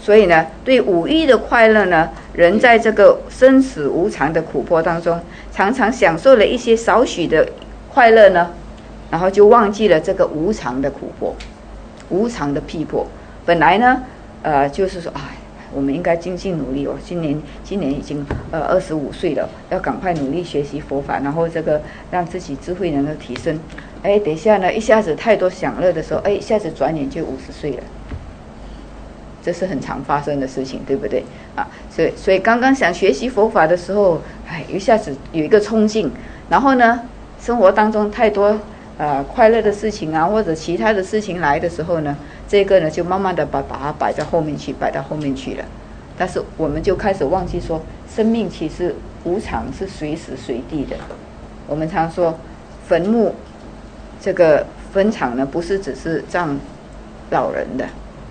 所以呢，对五欲的快乐呢，人在这个生死无常的苦迫当中，常常享受了一些少许的快乐呢，然后就忘记了这个无常的苦迫，无常的逼迫。本来呢，呃，就是说，哎，我们应该精进努力哦。今年今年已经呃二十五岁了，要赶快努力学习佛法，然后这个让自己智慧能够提升。哎，等一下呢，一下子太多享乐的时候，哎，一下子转眼就五十岁了。这是很常发生的事情，对不对啊？所以，所以刚刚想学习佛法的时候，哎，一下子有一个冲劲，然后呢，生活当中太多呃快乐的事情啊，或者其他的事情来的时候呢，这个呢就慢慢的把把它摆在后面去，摆到后面去了。但是我们就开始忘记说，生命其实无常，是随时随地的。我们常说，坟墓这个坟场呢，不是只是葬老人的。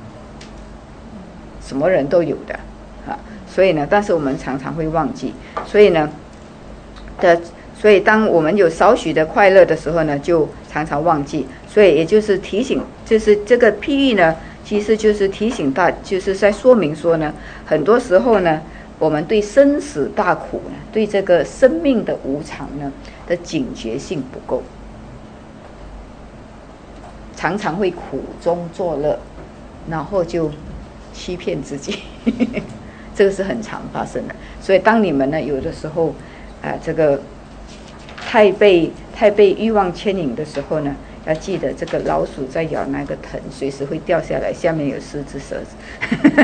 什么人都有的啊，所以呢，但是我们常常会忘记，所以呢的，所以当我们有少许的快乐的时候呢，就常常忘记，所以也就是提醒，就是这个譬喻呢，其实就是提醒大，就是在说明说呢，很多时候呢，我们对生死大苦呢，对这个生命的无常呢的警觉性不够，常常会苦中作乐，然后就欺骗自己这个是很常发生的。所以当你们呢有的时候啊、呃，这个太被太被欲望牵引的时候呢，要记得这个老鼠在咬那个藤，随时会掉下来，下面有四只蛇子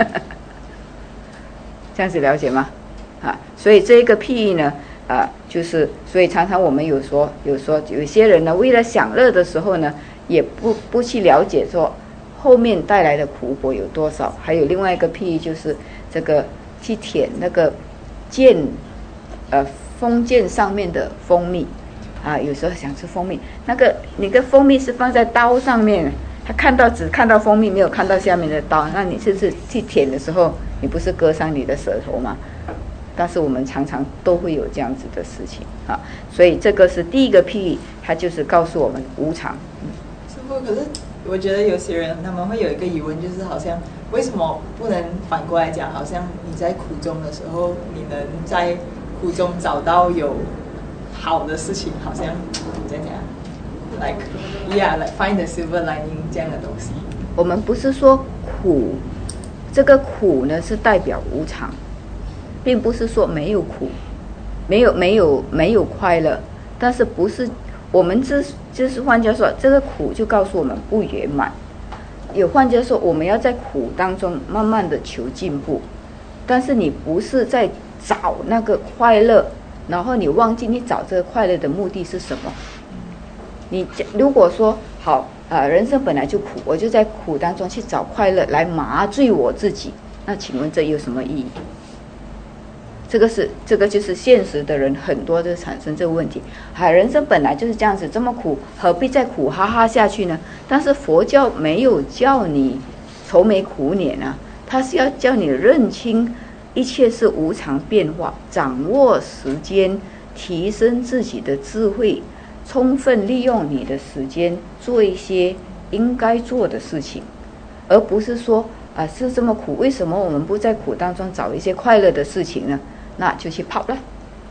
这样子了解吗？啊，所以这个譬喻呢啊，就是所以常常我们有说有说有些人呢，为了享乐的时候呢，也不不去了解说后面带来的苦果有多少。还有另外一个譬喻，就是这个去舔那个剑，呃，封剑上面的蜂蜜啊，有时候想吃蜂蜜，那个你的蜂蜜是放在刀上面，他看到只看到蜂蜜，没有看到下面的刀，那你就是去舔的时候，你不是割伤你的舌头吗？但是我们常常都会有这样子的事情啊，所以这个是第一个譬喻，它就是告诉我们无常。嗯， 师父，可是我觉得有些人他们会有一个疑问，就是好像为什么不能反过来讲，好像你在苦中的时候，你能在苦中找到有好的事情，好像怎样讲 ，like yeah like find the silver lining 这样的东西。 我们不是说苦，这个苦呢是代表无常，并不是说没有苦，没有没有没有快乐，但是不是我们这就是换句话说，这个苦就告诉我们不圆满。有换句话说，我们要在苦当中慢慢的求进步，但是你不是在找那个快乐，然后你忘记你找这个快乐的目的是什么。你如果说好啊、呃，人生本来就苦，我就在苦当中去找快乐来麻醉我自己，那请问这有什么意义？这个是这个就是现实的人很多就产生这个问题。啊，人生本来就是这样子，这么苦，何必再苦哈哈下去呢？但是佛教没有叫你愁眉苦脸啊，它是要叫你认清一切是无常变化，掌握时间，提升自己的智慧，充分利用你的时间做一些应该做的事情，而不是说啊是这么苦，为什么我们不在苦当中找一些快乐的事情呢？那就去跑了。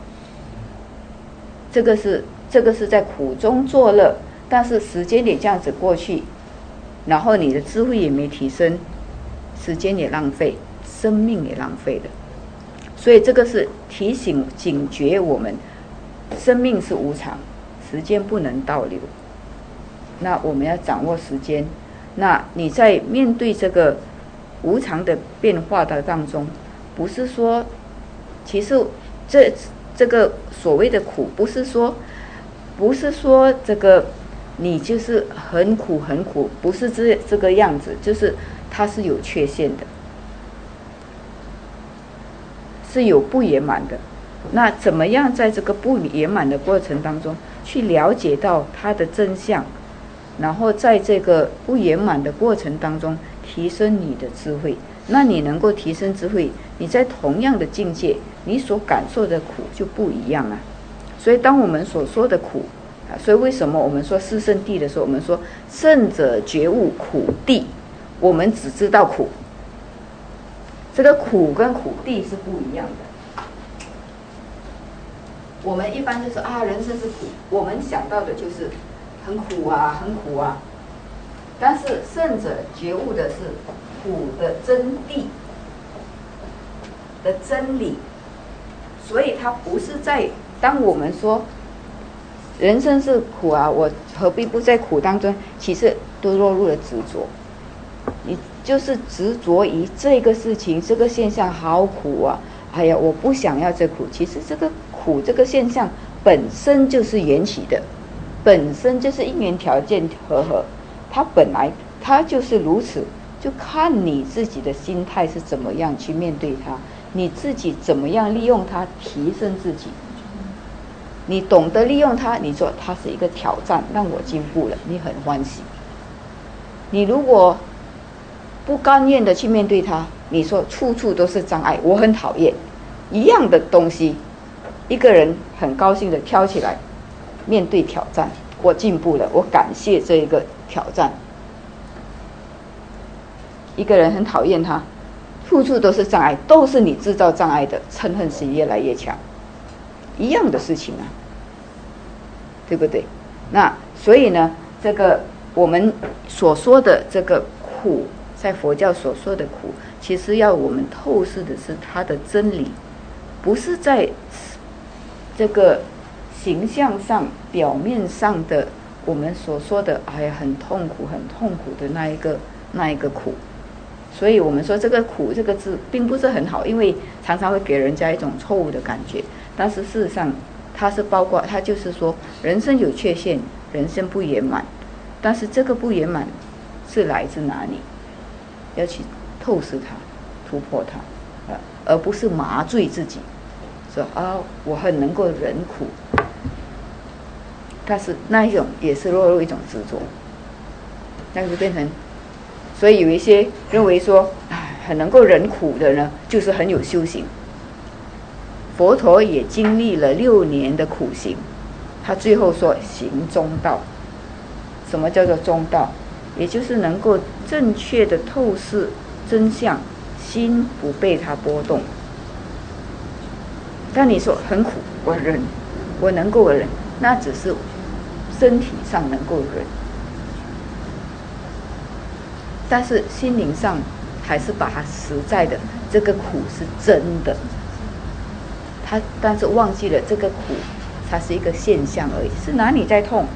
这个是这个是在苦中作乐，但是时间也这样子过去，然后你的智慧也没提升，时间也浪费，生命也浪费了。所以这个是提醒警觉我们，生命是无常，时间不能倒流。那我们要掌握时间。那你在面对这个无常的变化的当中，不是说其实这这个所谓的苦，不是说不是说这个你就是很苦很苦，不是这这个样子，就是它是有缺陷的，是有不圆满的。那怎么样在这个不圆满的过程当中去了解到它的真相，然后在这个不圆满的过程当中提升你的智慧？那你能够提升智慧，你在同样的境界，你所感受的苦就不一样啊。所以当我们所说的苦啊，所以为什么我们说四圣谛的时候，我们说圣者觉悟苦谛，我们只知道苦， 这个苦跟苦地是不一样的。我们一般就说啊，人生是苦，我们想到的就是很苦啊，很苦啊。但是圣者觉悟的是苦的真谛的真理，所以他不是在当我们说人生是苦啊，我何必不在苦当中？其实都落入了执着，你就是执着于这个事情，这个现象好苦啊！哎呀，我不想要这苦。其实这个苦这个现象本身就是缘起的，本身就是因缘条件和合，它本来它就是如此，就看你自己的心态是怎么样去面对它，你自己怎么样利用它提升自己。你懂得利用它，你说它是一个挑战，让我进步了，你很欢喜。你如果不甘愿的去面对它，你说处处都是障碍，我很讨厌。一样的东西，一个人很高兴的挑起来面对挑战，我进步了，我感谢这一个挑战。一个人很讨厌它，处处都是障碍，都是你制造障碍的，嗔恨心越来越强。一样的事情啊，对不对？那所以呢，这个我们所说的这个苦，在佛教所说的苦，其实要我们透视的是它的真理，不是在这个形象上、表面上的我们所说的哎呀很痛苦、很痛苦的那一个那一个苦。所以我们说这个苦这个字并不是很好，因为常常会给人家一种错误的感觉。但是事实上它是包括，它就是说人生有缺陷，人生不圆满，但是这个不圆满是来自哪里，要去透视它，突破它，呃，而不是麻醉自己说啊我很能够忍苦，但是那一种也是落入一种执着，那就变成，所以有一些认为说唉很能够忍苦的呢，就是很有修行。佛陀也经历了六年的苦行，他最后说行中道。什么叫做中道？也就是能够正确的透视真相，心不被它波动。但你说很苦，我忍，我能够忍，那只是身体上能够忍，但是心灵上还是把它实在的，这个苦是真的。他但是忘记了这个苦，它是一个现象而已。是哪里在痛？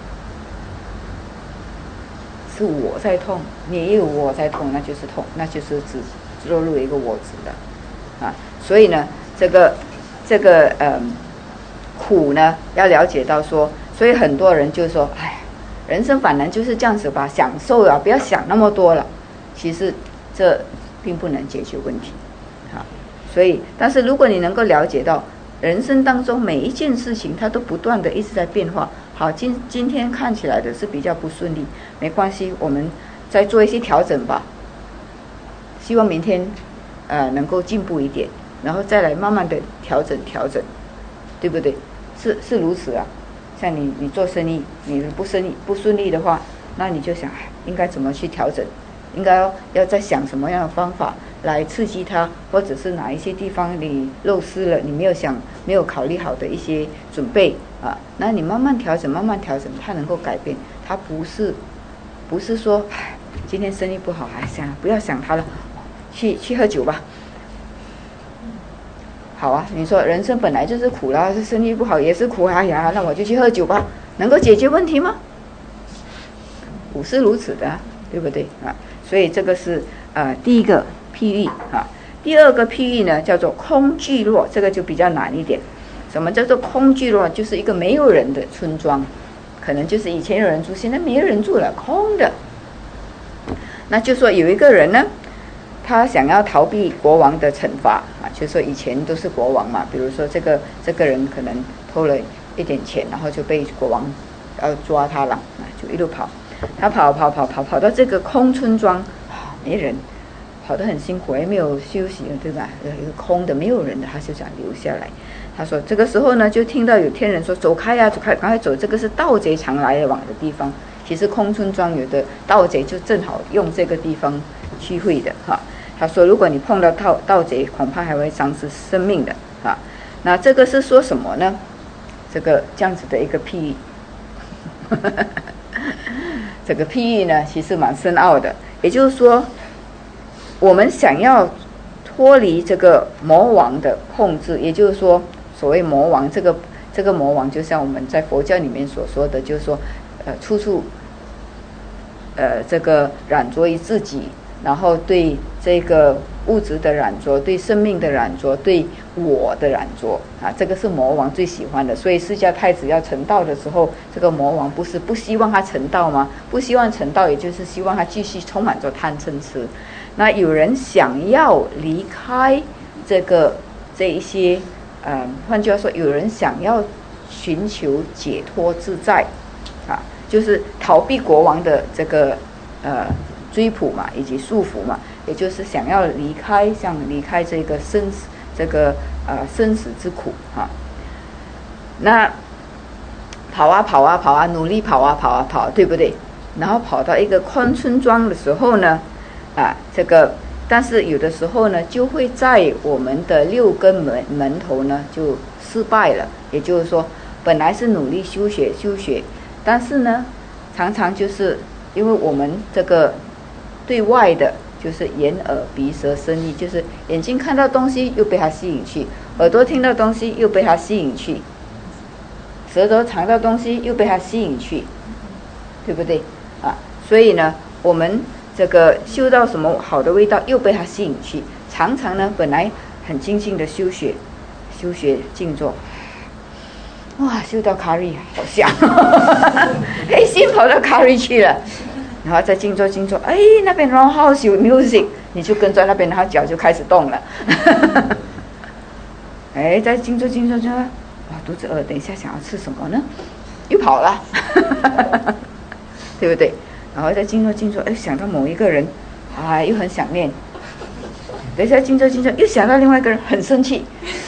是我在痛，你也有我在痛，那就是痛，那就是只落入一个我执的啊。所以呢，这个这个呃苦呢，要了解到说，所以很多人就说，哎，人生本来就是这样子吧，享受啊，不要想那么多了。其实这并不能解决问题。所以，但是如果你能够了解到人生当中每一件事情，它都不断的一直在变化。好，今今天看起来的是比较不顺利，没关系，我们再做一些调整吧。希望明天，呃，能够进步一点，然后再来慢慢的调整调整，对不对？是是如此啊。像你你做生意，你不生意不顺利的话，那你就想应该怎么去调整，应该要要再想什么样的方法来刺激它，或者是哪一些地方你漏失了，你没有想没有考虑好的一些准备啊，那你慢慢调整慢慢调整，它能够改变。它不是不是说今天生意不好还想不要想它了，去去喝酒吧。好啊，你说人生本来就是苦啦，生意不好也是苦，哎呀，那我就去喝酒吧，能够解决问题吗？不是如此的啊，对不对啊？所以这个是呃第一个譬喻啊。第二个譬喻呢叫做空聚落，这个就比较难一点。什么叫做空聚落？就是一个没有人的村庄，可能就是以前有人住，现在没有人住了，空的。那就说有一个人呢，他想要逃避国王的惩罚啊，就说以前都是国王嘛，比如说这个这个人可能偷了一点钱，然后就被国王要抓他了啊，就一路跑，他跑跑跑跑跑到这个空村庄啊，没人，跑得很辛苦，也没有休息，对吧？一个空的没有人的，他就想留下来。他说这个时候呢，就听到有天人说走开呀、啊，走开，赶快走，这个是盗贼常来往的地方。其实空村庄有的盗贼就正好用这个地方聚会的哈。 他说如果你碰到盗盗贼，恐怕还会丧失生命的啊。那这个是说什么呢？这个这样子的一个譬喻，这个譬喻呢，其实蛮深奥的。也就是说，我们想要脱离这个魔王的控制，也就是说，所谓魔王，这个这个魔王，就像我们在佛教里面所说的，就是说，呃，处处，呃，这个染着于自己，然后对这个物质的染着，对生命的染着，对我的染着啊，这个是魔王最喜欢的。所以释迦太子要成道的时候，这个魔王不是不希望他成道吗？不希望成道，也就是希望他继续充满着贪嗔痴。那有人想要离开这个这一些，呃，换句话说，有人想要寻求解脱自在啊，就是逃避国王的这个呃追捕嘛，以及束缚嘛，也就是想要离开，像离开这个生死这个呃生死之苦哈、啊。那跑啊跑啊跑啊，努力跑啊跑啊跑，对不对？然后跑到一个空村庄的时候呢，啊，这个但是有的时候呢，就会在我们的六根门门头呢就失败了。也就是说，本来是努力修学修学，但是呢，常常就是因为我们这个对外的，就是眼耳鼻舌身意，就是眼睛看到东西又被它吸引去，耳朵听到东西又被它吸引去，舌头尝到东西又被它吸引去，对不对啊？所以呢，我们这个嗅到什么好的味道又被它吸引去，常常呢本来很精进的修学修学静坐，哇，嗅到咖喱好香，哎，心跑到咖喱去了，然后再静坐静坐，哎，那边然后有 music， 你就跟着那边，然后脚就开始动了，哎，再静坐静坐静坐，哇，肚子饿，等一下想要吃什么呢？又跑了，对不对？然后再静坐静坐，哎，想到某一个人，啊，又很想念。等一下静坐静坐，又想到另外一个人，很生气。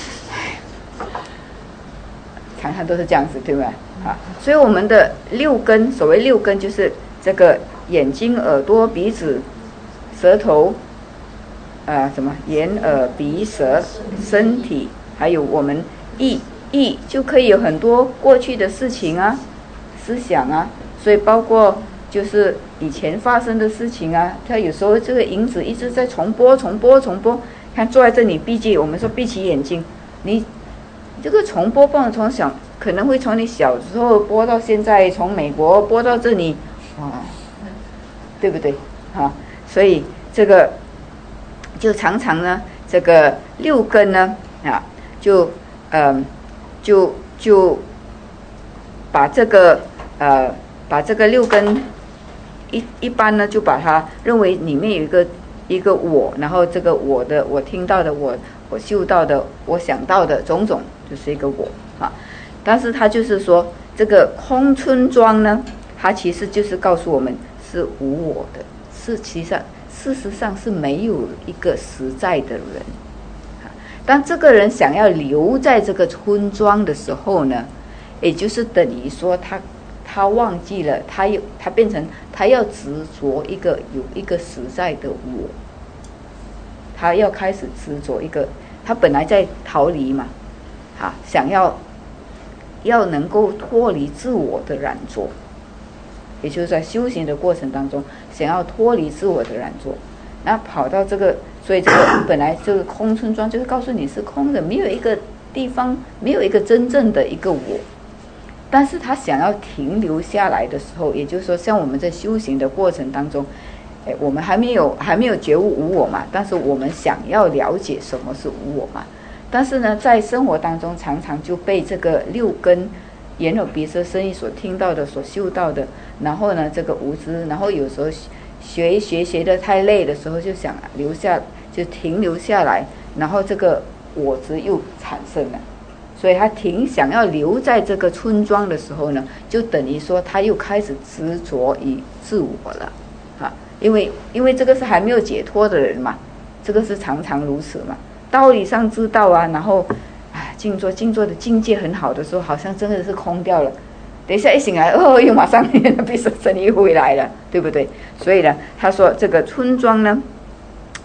常常都是这样子，对吧？啊，所以我们的六根，所谓六根，就是这个眼睛、耳朵、鼻子、舌头，呃，什么眼、耳、鼻、舌、身体，还有我们意。意就可以有很多过去的事情啊，思想啊，所以包括就是以前发生的事情啊，它有时候这个影子一直在重播重播重播。看坐在这里闭起，我们说闭起眼睛，你这个重播不能从小，可能会从你小时候播到现在，从美国播到这里，啊，对不对啊？所以这个就常常呢，这个六根呢啊，就嗯。呃就就把这个呃把这个六根一一般呢，就把它认为里面有一个一个我，然后这个我的我听到的我我嗅到的我想到的种种就是一个我啊。但是它就是说这个空村庄呢，它其实就是告诉我们是无我的，是其实事实上是没有一个实在的人。当这个人想要留在这个村庄的时候呢，也就是等于说他他忘记了，他有他变成他要执着一个有一个实在的我，他要开始执着一个，他本来在逃离嘛，啊，想要要能够脱离自我的染着，也就是在修行的过程当中，想要脱离自我的染着，那跑到这个。所以这个本来这个空村庄就是告诉你是空的，没有一个地方，没有一个真正的一个我。但是他想要停留下来的时候，也就是说，像我们在修行的过程当中，哎，我们还没有还没有觉悟无我嘛，但是我们想要了解什么是无我嘛。但是呢，在生活当中常常就被这个六根眼耳鼻舌身意所听到的、所嗅到的，然后呢这个无知，然后有时候学一学学的太累的时候，就想留下，就停留下来，然后这个我执又产生了，所以他停想要留在这个村庄的时候呢，就等于说他又开始执着于自我了，啊，因为因为这个是还没有解脱的人嘛，这个是常常如此嘛，道理上知道啊，然后啊静坐静坐的境界很好的时候，好像真的是空掉了。等一下一醒来，哦，又马上闭上身又回来了，对不对？所以呢，他说这个村庄呢，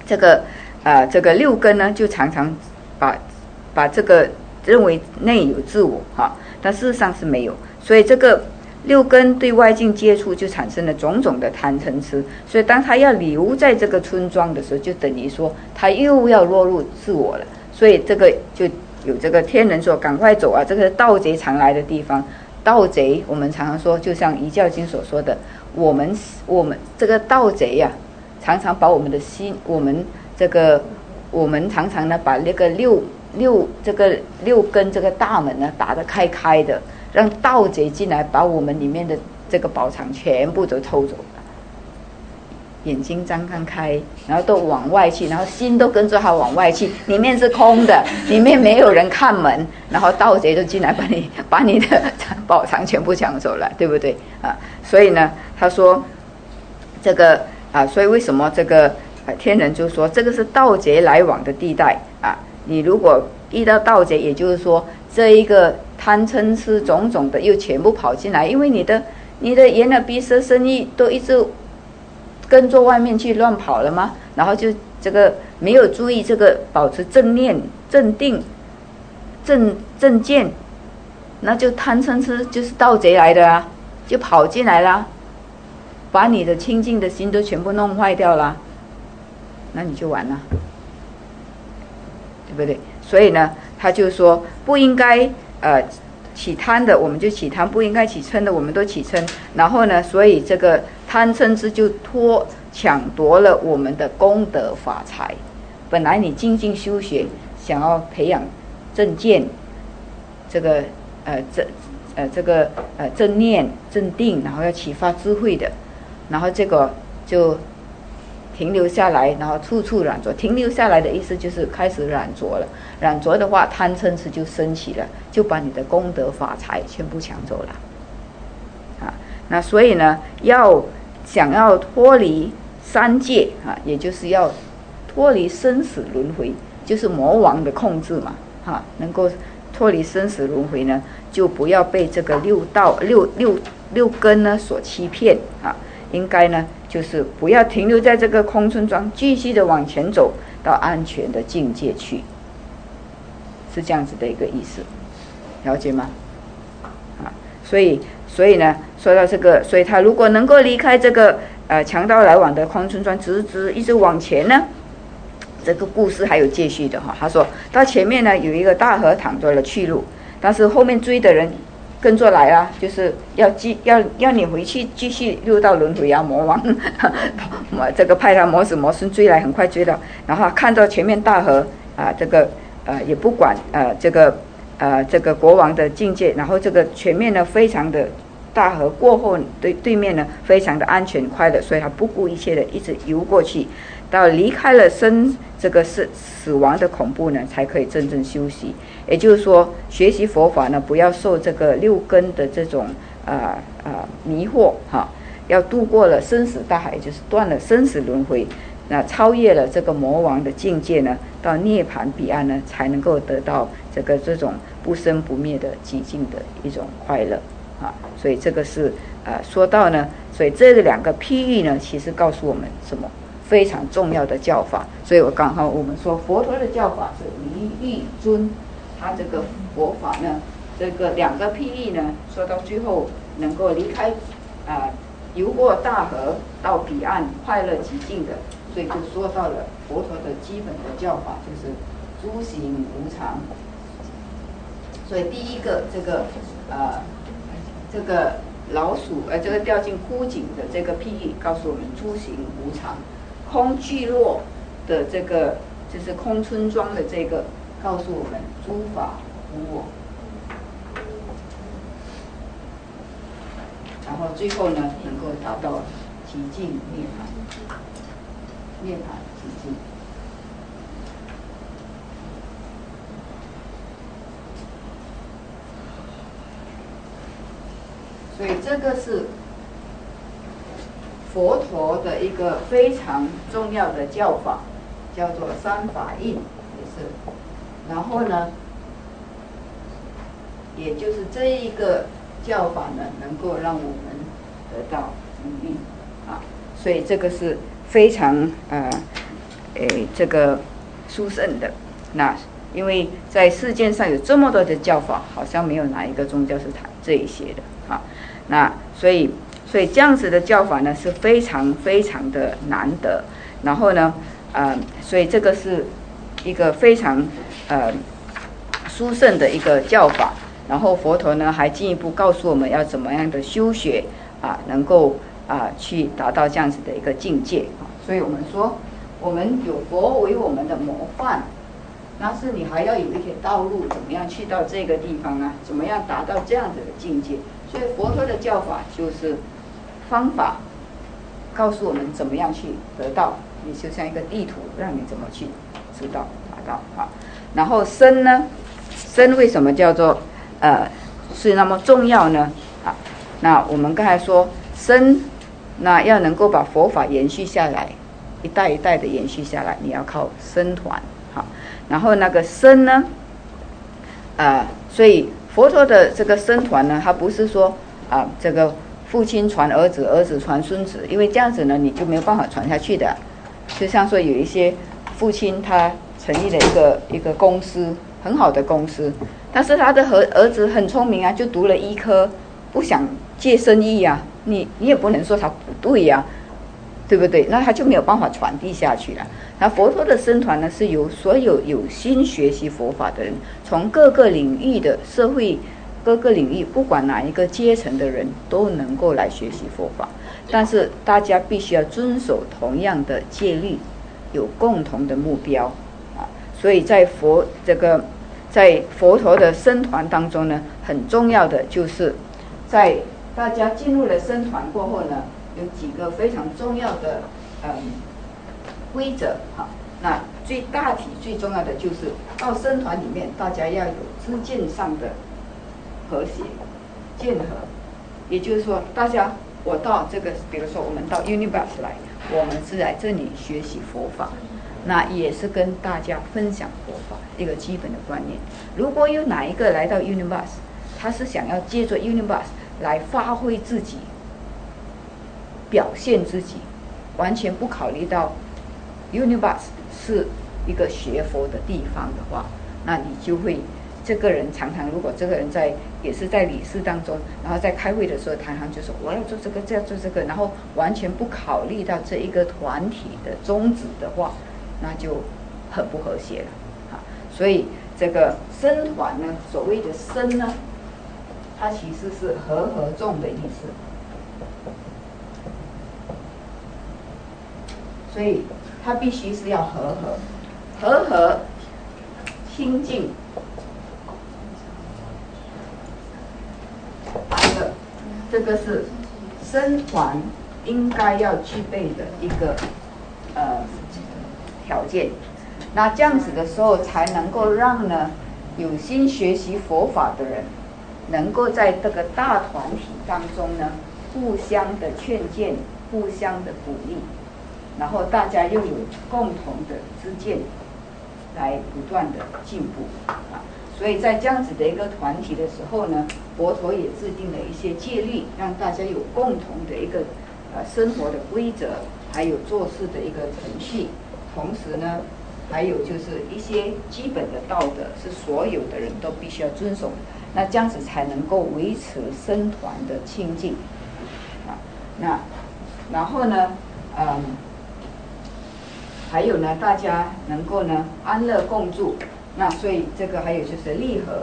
这个呃这个六根呢，就常常把把这个认为内有自我哈，但事实上是没有。所以这个六根对外境接触，就产生了种种的贪嗔痴。所以当他要留在这个村庄的时候，就等于说他又要落入自我了。所以这个就有这个天人说：“赶快走啊！这个盗贼常来的地方。”盗贼，我们常常说，就像遗教经所说的，我们我们这个盗贼呀、啊，常常把我们的心，我们这个我们常常呢，把那个六六这个六根这个大门呢打得开开的，让盗贼进来，把我们里面的这个宝藏全部都偷走了。眼睛张开开，然后都往外去，然后心都跟着他往外去，里面是空的，里面没有人看门，然后盗贼就进来把你把你的宝藏全部抢走了，对不对啊？所以呢，他说这个啊，所以为什么这个、啊、天人就说这个是盗贼来往的地带啊？你如果遇到盗贼，也就是说这一个贪嗔痴种种的又全部跑进来，因为你的你的眼耳鼻舌身意都一直跟着外面去乱跑了吗？然后就这个没有注意这个保持正念、正定、正正见，那就贪嗔痴就是盗贼来的啊，就跑进来啦，把你的清净的心都全部弄坏掉了，那你就完了，对不对？所以呢，他就说不应该呃起贪的，我们就起贪；不应该起嗔的，我们都起嗔。然后呢，所以这个贪嗔痴就脱抢夺了我们的功德法财。本来你精进修学，想要培养正见，这个呃正呃这个呃正念、正定，然后要启发智慧的，然后这个就停留下来，然后处处染着。停留下来的意思就是开始染着了。染着的话，贪嗔痴就升起了，就把你的功德法财全部抢走了。啊，那所以呢，要想要脱离三界啊，也就是要脱离生死轮回，就是魔王的控制嘛。哈、啊，能够脱离生死轮回呢，就不要被这个六道六六六根呢所欺骗啊。应该呢，就是不要停留在这个空村庄，继续的往前走到安全的境界去，是这样子的一个意思，了解吗？啊，所以所以呢，说到这个，所以他如果能够离开这个呃强盗来往的空村庄，直直一直往前呢，这个故事还有继续的哈。他说到前面呢有一个大河挡住了去路，但是后面追的人跟着来啊，就是要继要要你回去继续六道轮回啊！魔王，这个派他魔子魔孙追来，很快追到，然后看到前面大河啊，这个呃也不管呃这个呃这个国王的境界，然后这个前面呢非常的大河过后，对对面呢非常的安全快乐，所以他不顾一切的一直游过去，到离开了生这个死死亡的恐怖呢，才可以真正休息。也就是说，学习佛法呢，不要受这个六根的这种呃呃迷惑哈，要度过了生死大海，就是断了生死轮回，那超越了这个魔王的境界呢，到涅槃彼岸呢，才能够得到这个这种不生不灭的寂静的一种快乐啊。所以这个是呃说到呢，所以这两个譬喻呢，其实告诉我们什么？非常重要的教法。所以我刚好我们说佛陀的教法是离欲尊。他这个佛法呢，这个两个譬喻呢，说到最后能够离开啊、呃，游过大河到彼岸快乐极静的，所以就说到了佛陀的基本的教法，就是诸行无常。所以第一个这个呃这个老鼠呃这个掉进枯井的这个譬喻，告诉我们诸行无常。空聚落的这个就是空村庄的这个。告诉我们诸法无我，然后最后呢，能够达到极静涅槃，涅槃极静。所以这个是佛陀的一个非常重要的教法，叫做三法印，也是。然后呢，也就是这一个教法呢，能够让我们得到如意啊，所以这个是非常呃诶这个殊胜的。那因为在世界上有这么多的教法，好像没有哪一个宗教是谈这一些的啊。那所以所以这样子的教法呢是非常非常的难得。然后呢，呃，所以这个是一个非常呃殊胜的一个教法。然后佛陀呢还进一步告诉我们要怎么样的修学啊，能够啊去达到这样子的一个境界啊。所以我们说，我们有佛为我们的模范。但是你还要有一些道路，怎么样去到这个地方啊？怎么样达到这样子的境界？所以佛陀的教法就是方法，告诉我们怎么样去得到。你就像一个地图，让你怎么去知道达到啊。然后身呢，身为什么叫做呃是那么重要呢？啊，那我们刚才说身，那要能够把佛法延续下来，一代一代的延续下来，你要靠僧团。然后那个僧呢，呃，所以佛陀的这个僧团呢，他不是说啊、呃，这个父亲传儿子，儿子传孙子，因为这样子呢，你就没有办法传下去的。就像说有一些父亲他成立了一个一个公司，很好的公司，但是他的儿儿子很聪明啊，就读了医科，不想借生意啊，你你也不能说他不对呀、啊。对不对？那他就没有办法传递下去了。那佛陀的僧团呢，是由所有有心学习佛法的人，从各个领域的社会各个领域，不管哪一个阶层的人，都能够来学习佛法。但是大家必须要遵守同样的戒律，有共同的目标啊。所以在佛这个在佛陀的僧团当中呢，很重要的就是在大家进入了僧团过后呢，有几个非常重要的嗯规则哈。那最大体最重要的就是到僧团里面，大家要有知见上的和谐见合，也就是说，大家我到这个，比如说我们到 Unibus 来，我们是来这里学习佛法，那也是跟大家分享佛法一个基本的观念。如果有哪一个来到 Unibus， 他是想要借着 Unibus 来发挥自己，表现自己，完全不考虑到 Unibus 是一个学佛的地方的话，那你就会这个人常常，如果这个人在也是在理事当中，然后在开会的时候，常常就说我要做这个，这要做这个，然后完全不考虑到这一个团体的宗旨的话，那就很不和谐了啊。所以这个僧团呢，所谓的僧呢，它其实是和合众的意思。所以它必须是要和合，和合清净安乐，这个是僧团应该要具备的一个呃条件。那这样子的时候，才能够让呢有心学习佛法的人，能够在这个大团体当中呢，互相的劝谏，互相的鼓励。然后大家又有共同的知见，来不断的进步啊。所以在这样子的一个团体的时候呢，佛陀也制定了一些戒律，让大家有共同的一个呃生活的规则，还有做事的一个程序。同时呢，还有就是一些基本的道德，是所有的人都必须要遵守。那这样子才能够维持僧团的清净啊。那然后呢，嗯。还有呢，大家能够呢安乐共住，那所以这个还有就是利合，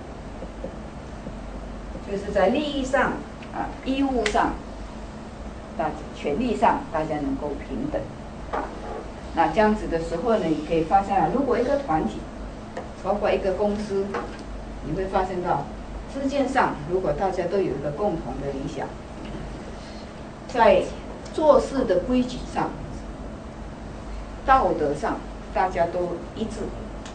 就是在利益上啊、义务上、大权利上，大家能够平等。那这样子的时候呢，你可以发现啊，如果一个团体，包括一个公司，你会发现到知见上，如果大家都有一个共同的理想，在做事的规矩上。道德上大家都一致，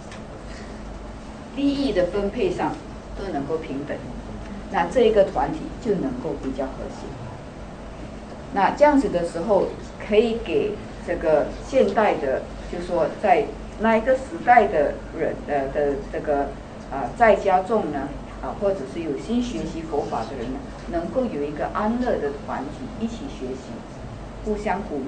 利益的分配上都能够平等，那这一个团体就能够比较和谐。那这样子的时候，可以给这个现代的，就说在那一个时代的人呃的这个啊、呃、在家众呢啊，或者是有心学习佛法的人呢，能够有一个安乐的团体一起学习，互相鼓励。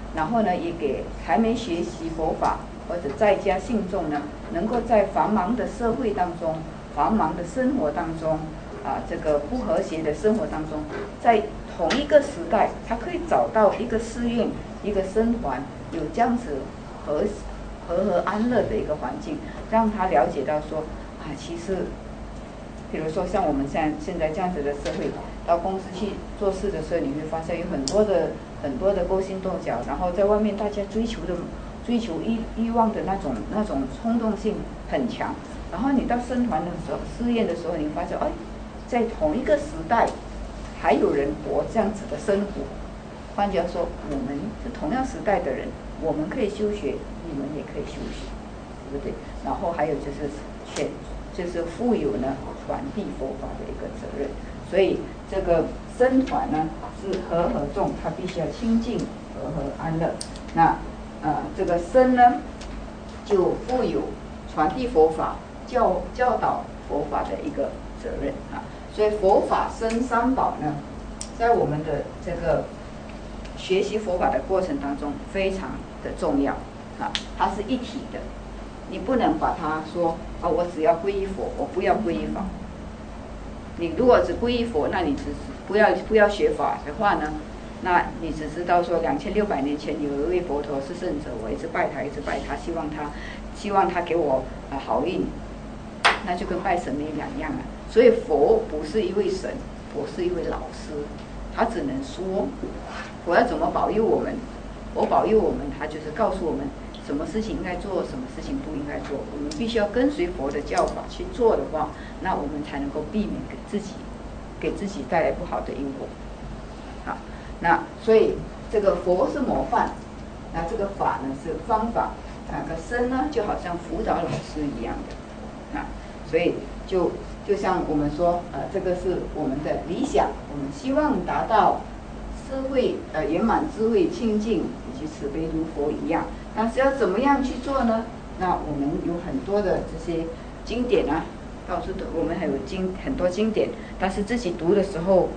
然后呢，也给还没学习佛法或者在家信众呢，能够在繁忙的社会当中、繁忙的生活当中啊，这个不和谐的生活当中，在同一个时代，他可以找到一个寺院、一个僧团，有这样子和和和安乐的一个环境，让他了解到说啊，其实，比如说像我们现在现在这样子的社会，到公司去做事的时候，你会发现有很多的很多的勾心斗角，然后在外面大家追求的追求欲欲望的那种那种冲动性很强，然后你到僧团的时候、寺院的时候，你发现哎，在同一个时代，还有人活这样子的生活。换句话说，我们是同样时代的人，我们可以修学，你们也可以修学，对不对？然后还有就是全就是负有呢传递佛法的一个责任，所以这个僧团呢是和合众，它必须要清净和和安乐。那呃这个僧呢就负有传递佛法、教教导佛法的一个责任啊。所以佛法僧三宝呢，在我们的这个学习佛法的过程当中非常的重要啊，它是一体的，你不能把它说啊，我只要皈依佛，我不要皈依法。你如果只皈依佛，那你只不要不要学法的话呢，那你只知道说两千六百年前有一位佛陀是圣者，我一直拜他，一直拜他，希望他希望他给我啊好运，那就跟拜神没两样啊。所以佛不是一位神，佛是一位老师，他只能说我要怎么保佑我们，我保佑我们，他就是告诉我们什么事情应该做，什么事情不应该做。我们必须要跟随佛的教法去做的话，那我们才能够避免给自己给自己带来不好的因果。好，那所以这个佛是模范，那这个法呢是方法，啊，个僧呢就好像辅导老师一样的，啊，所以就就像我们说，呃，这个是我们的理想，我们希望达到智慧呃圆满智慧清净以及慈悲如佛一样，但是要怎么样去做呢？那我们有很多的这些经典啊，告诉的我们还有经很多经典，但是自己读的时候，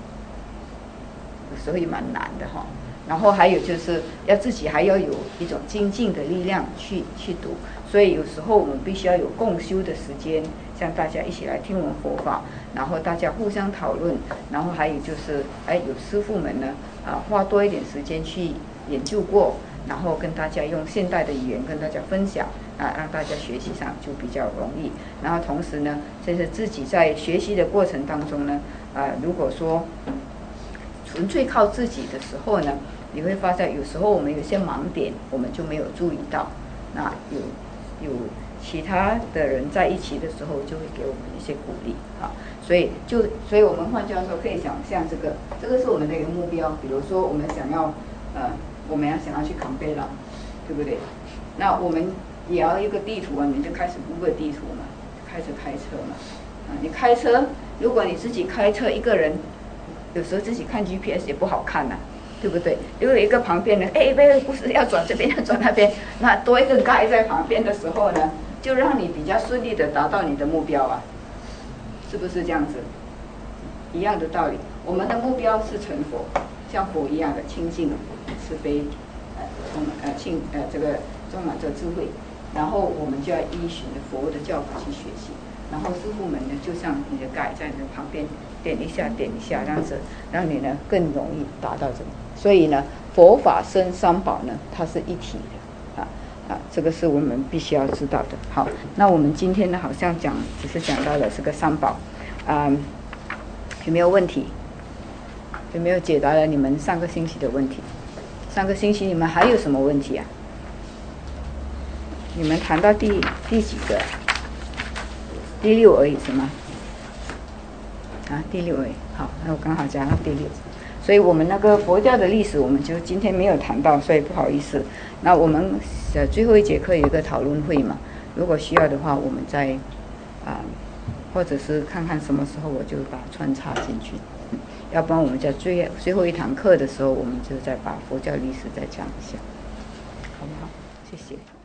有时候也蛮难的哈。然后还有就是要自己还要有一种精进的力量去去读，所以有时候我们必须要有共修的时间，像大家一起来听闻佛法，然后大家互相讨论，然后还有就是哎有师父们呢啊花多一点时间去研究过，然后跟大家用现代的语言跟大家分享啊，让大家学习上就比较容易。然后同时呢，就是自己在学习的过程当中呢，啊如果说纯粹靠自己的时候呢，你会发现有时候我们有些盲点我们就没有注意到，那有有其他的人在一起的时候就会给我们一些鼓励啊，所以就所以我们换句话说可以想象这个这个是我们的一个目标，比如说我们想要呃我们要想要去坎贝拉，对不对？那我们也要一个地图啊，你就开始 Google 地图嘛，开始开车嘛啊，你开车如果你自己开车一个人，有时候自己看 G P S 也不好看呐、啊，对不对？如果有一个旁边人，哎，不是要转这边，要转那边，那多一个 guide 在旁边的时候呢，就让你比较顺利的达到你的目标啊，是不是这样子？一样的道理，我们的目标是成佛，像佛一样的清净、慈悲，呃，充呃清呃这个充满着智慧，然后我们就要依循着佛的教法去学习。然后师父们呢，就像你的 guide 在你的旁边点一下点一下，这样子让你呢更容易达到这个。所以呢，佛法僧三宝呢，它是一体的，啊啊，这个是我们必须要知道的。好，那我们今天呢，好像讲只是讲到了这个三宝，啊，有没有问题？有没有解答了你们上个星期的问题？上个星期你们还有什么问题啊？你们谈到第第几个？第六而已是吗？啊，第六而已。好，那我刚好讲到第六。所以我们那个佛教的历史，我们就今天没有谈到，所以不好意思。那我们呃最后一节课有一个讨论会嘛，如果需要的话，我们再啊、呃，或者是看看什么时候我就把它穿插进去。嗯、要不然我们在最最后一堂课的时候，我们就再把佛教历史再讲一下，好不好？谢谢。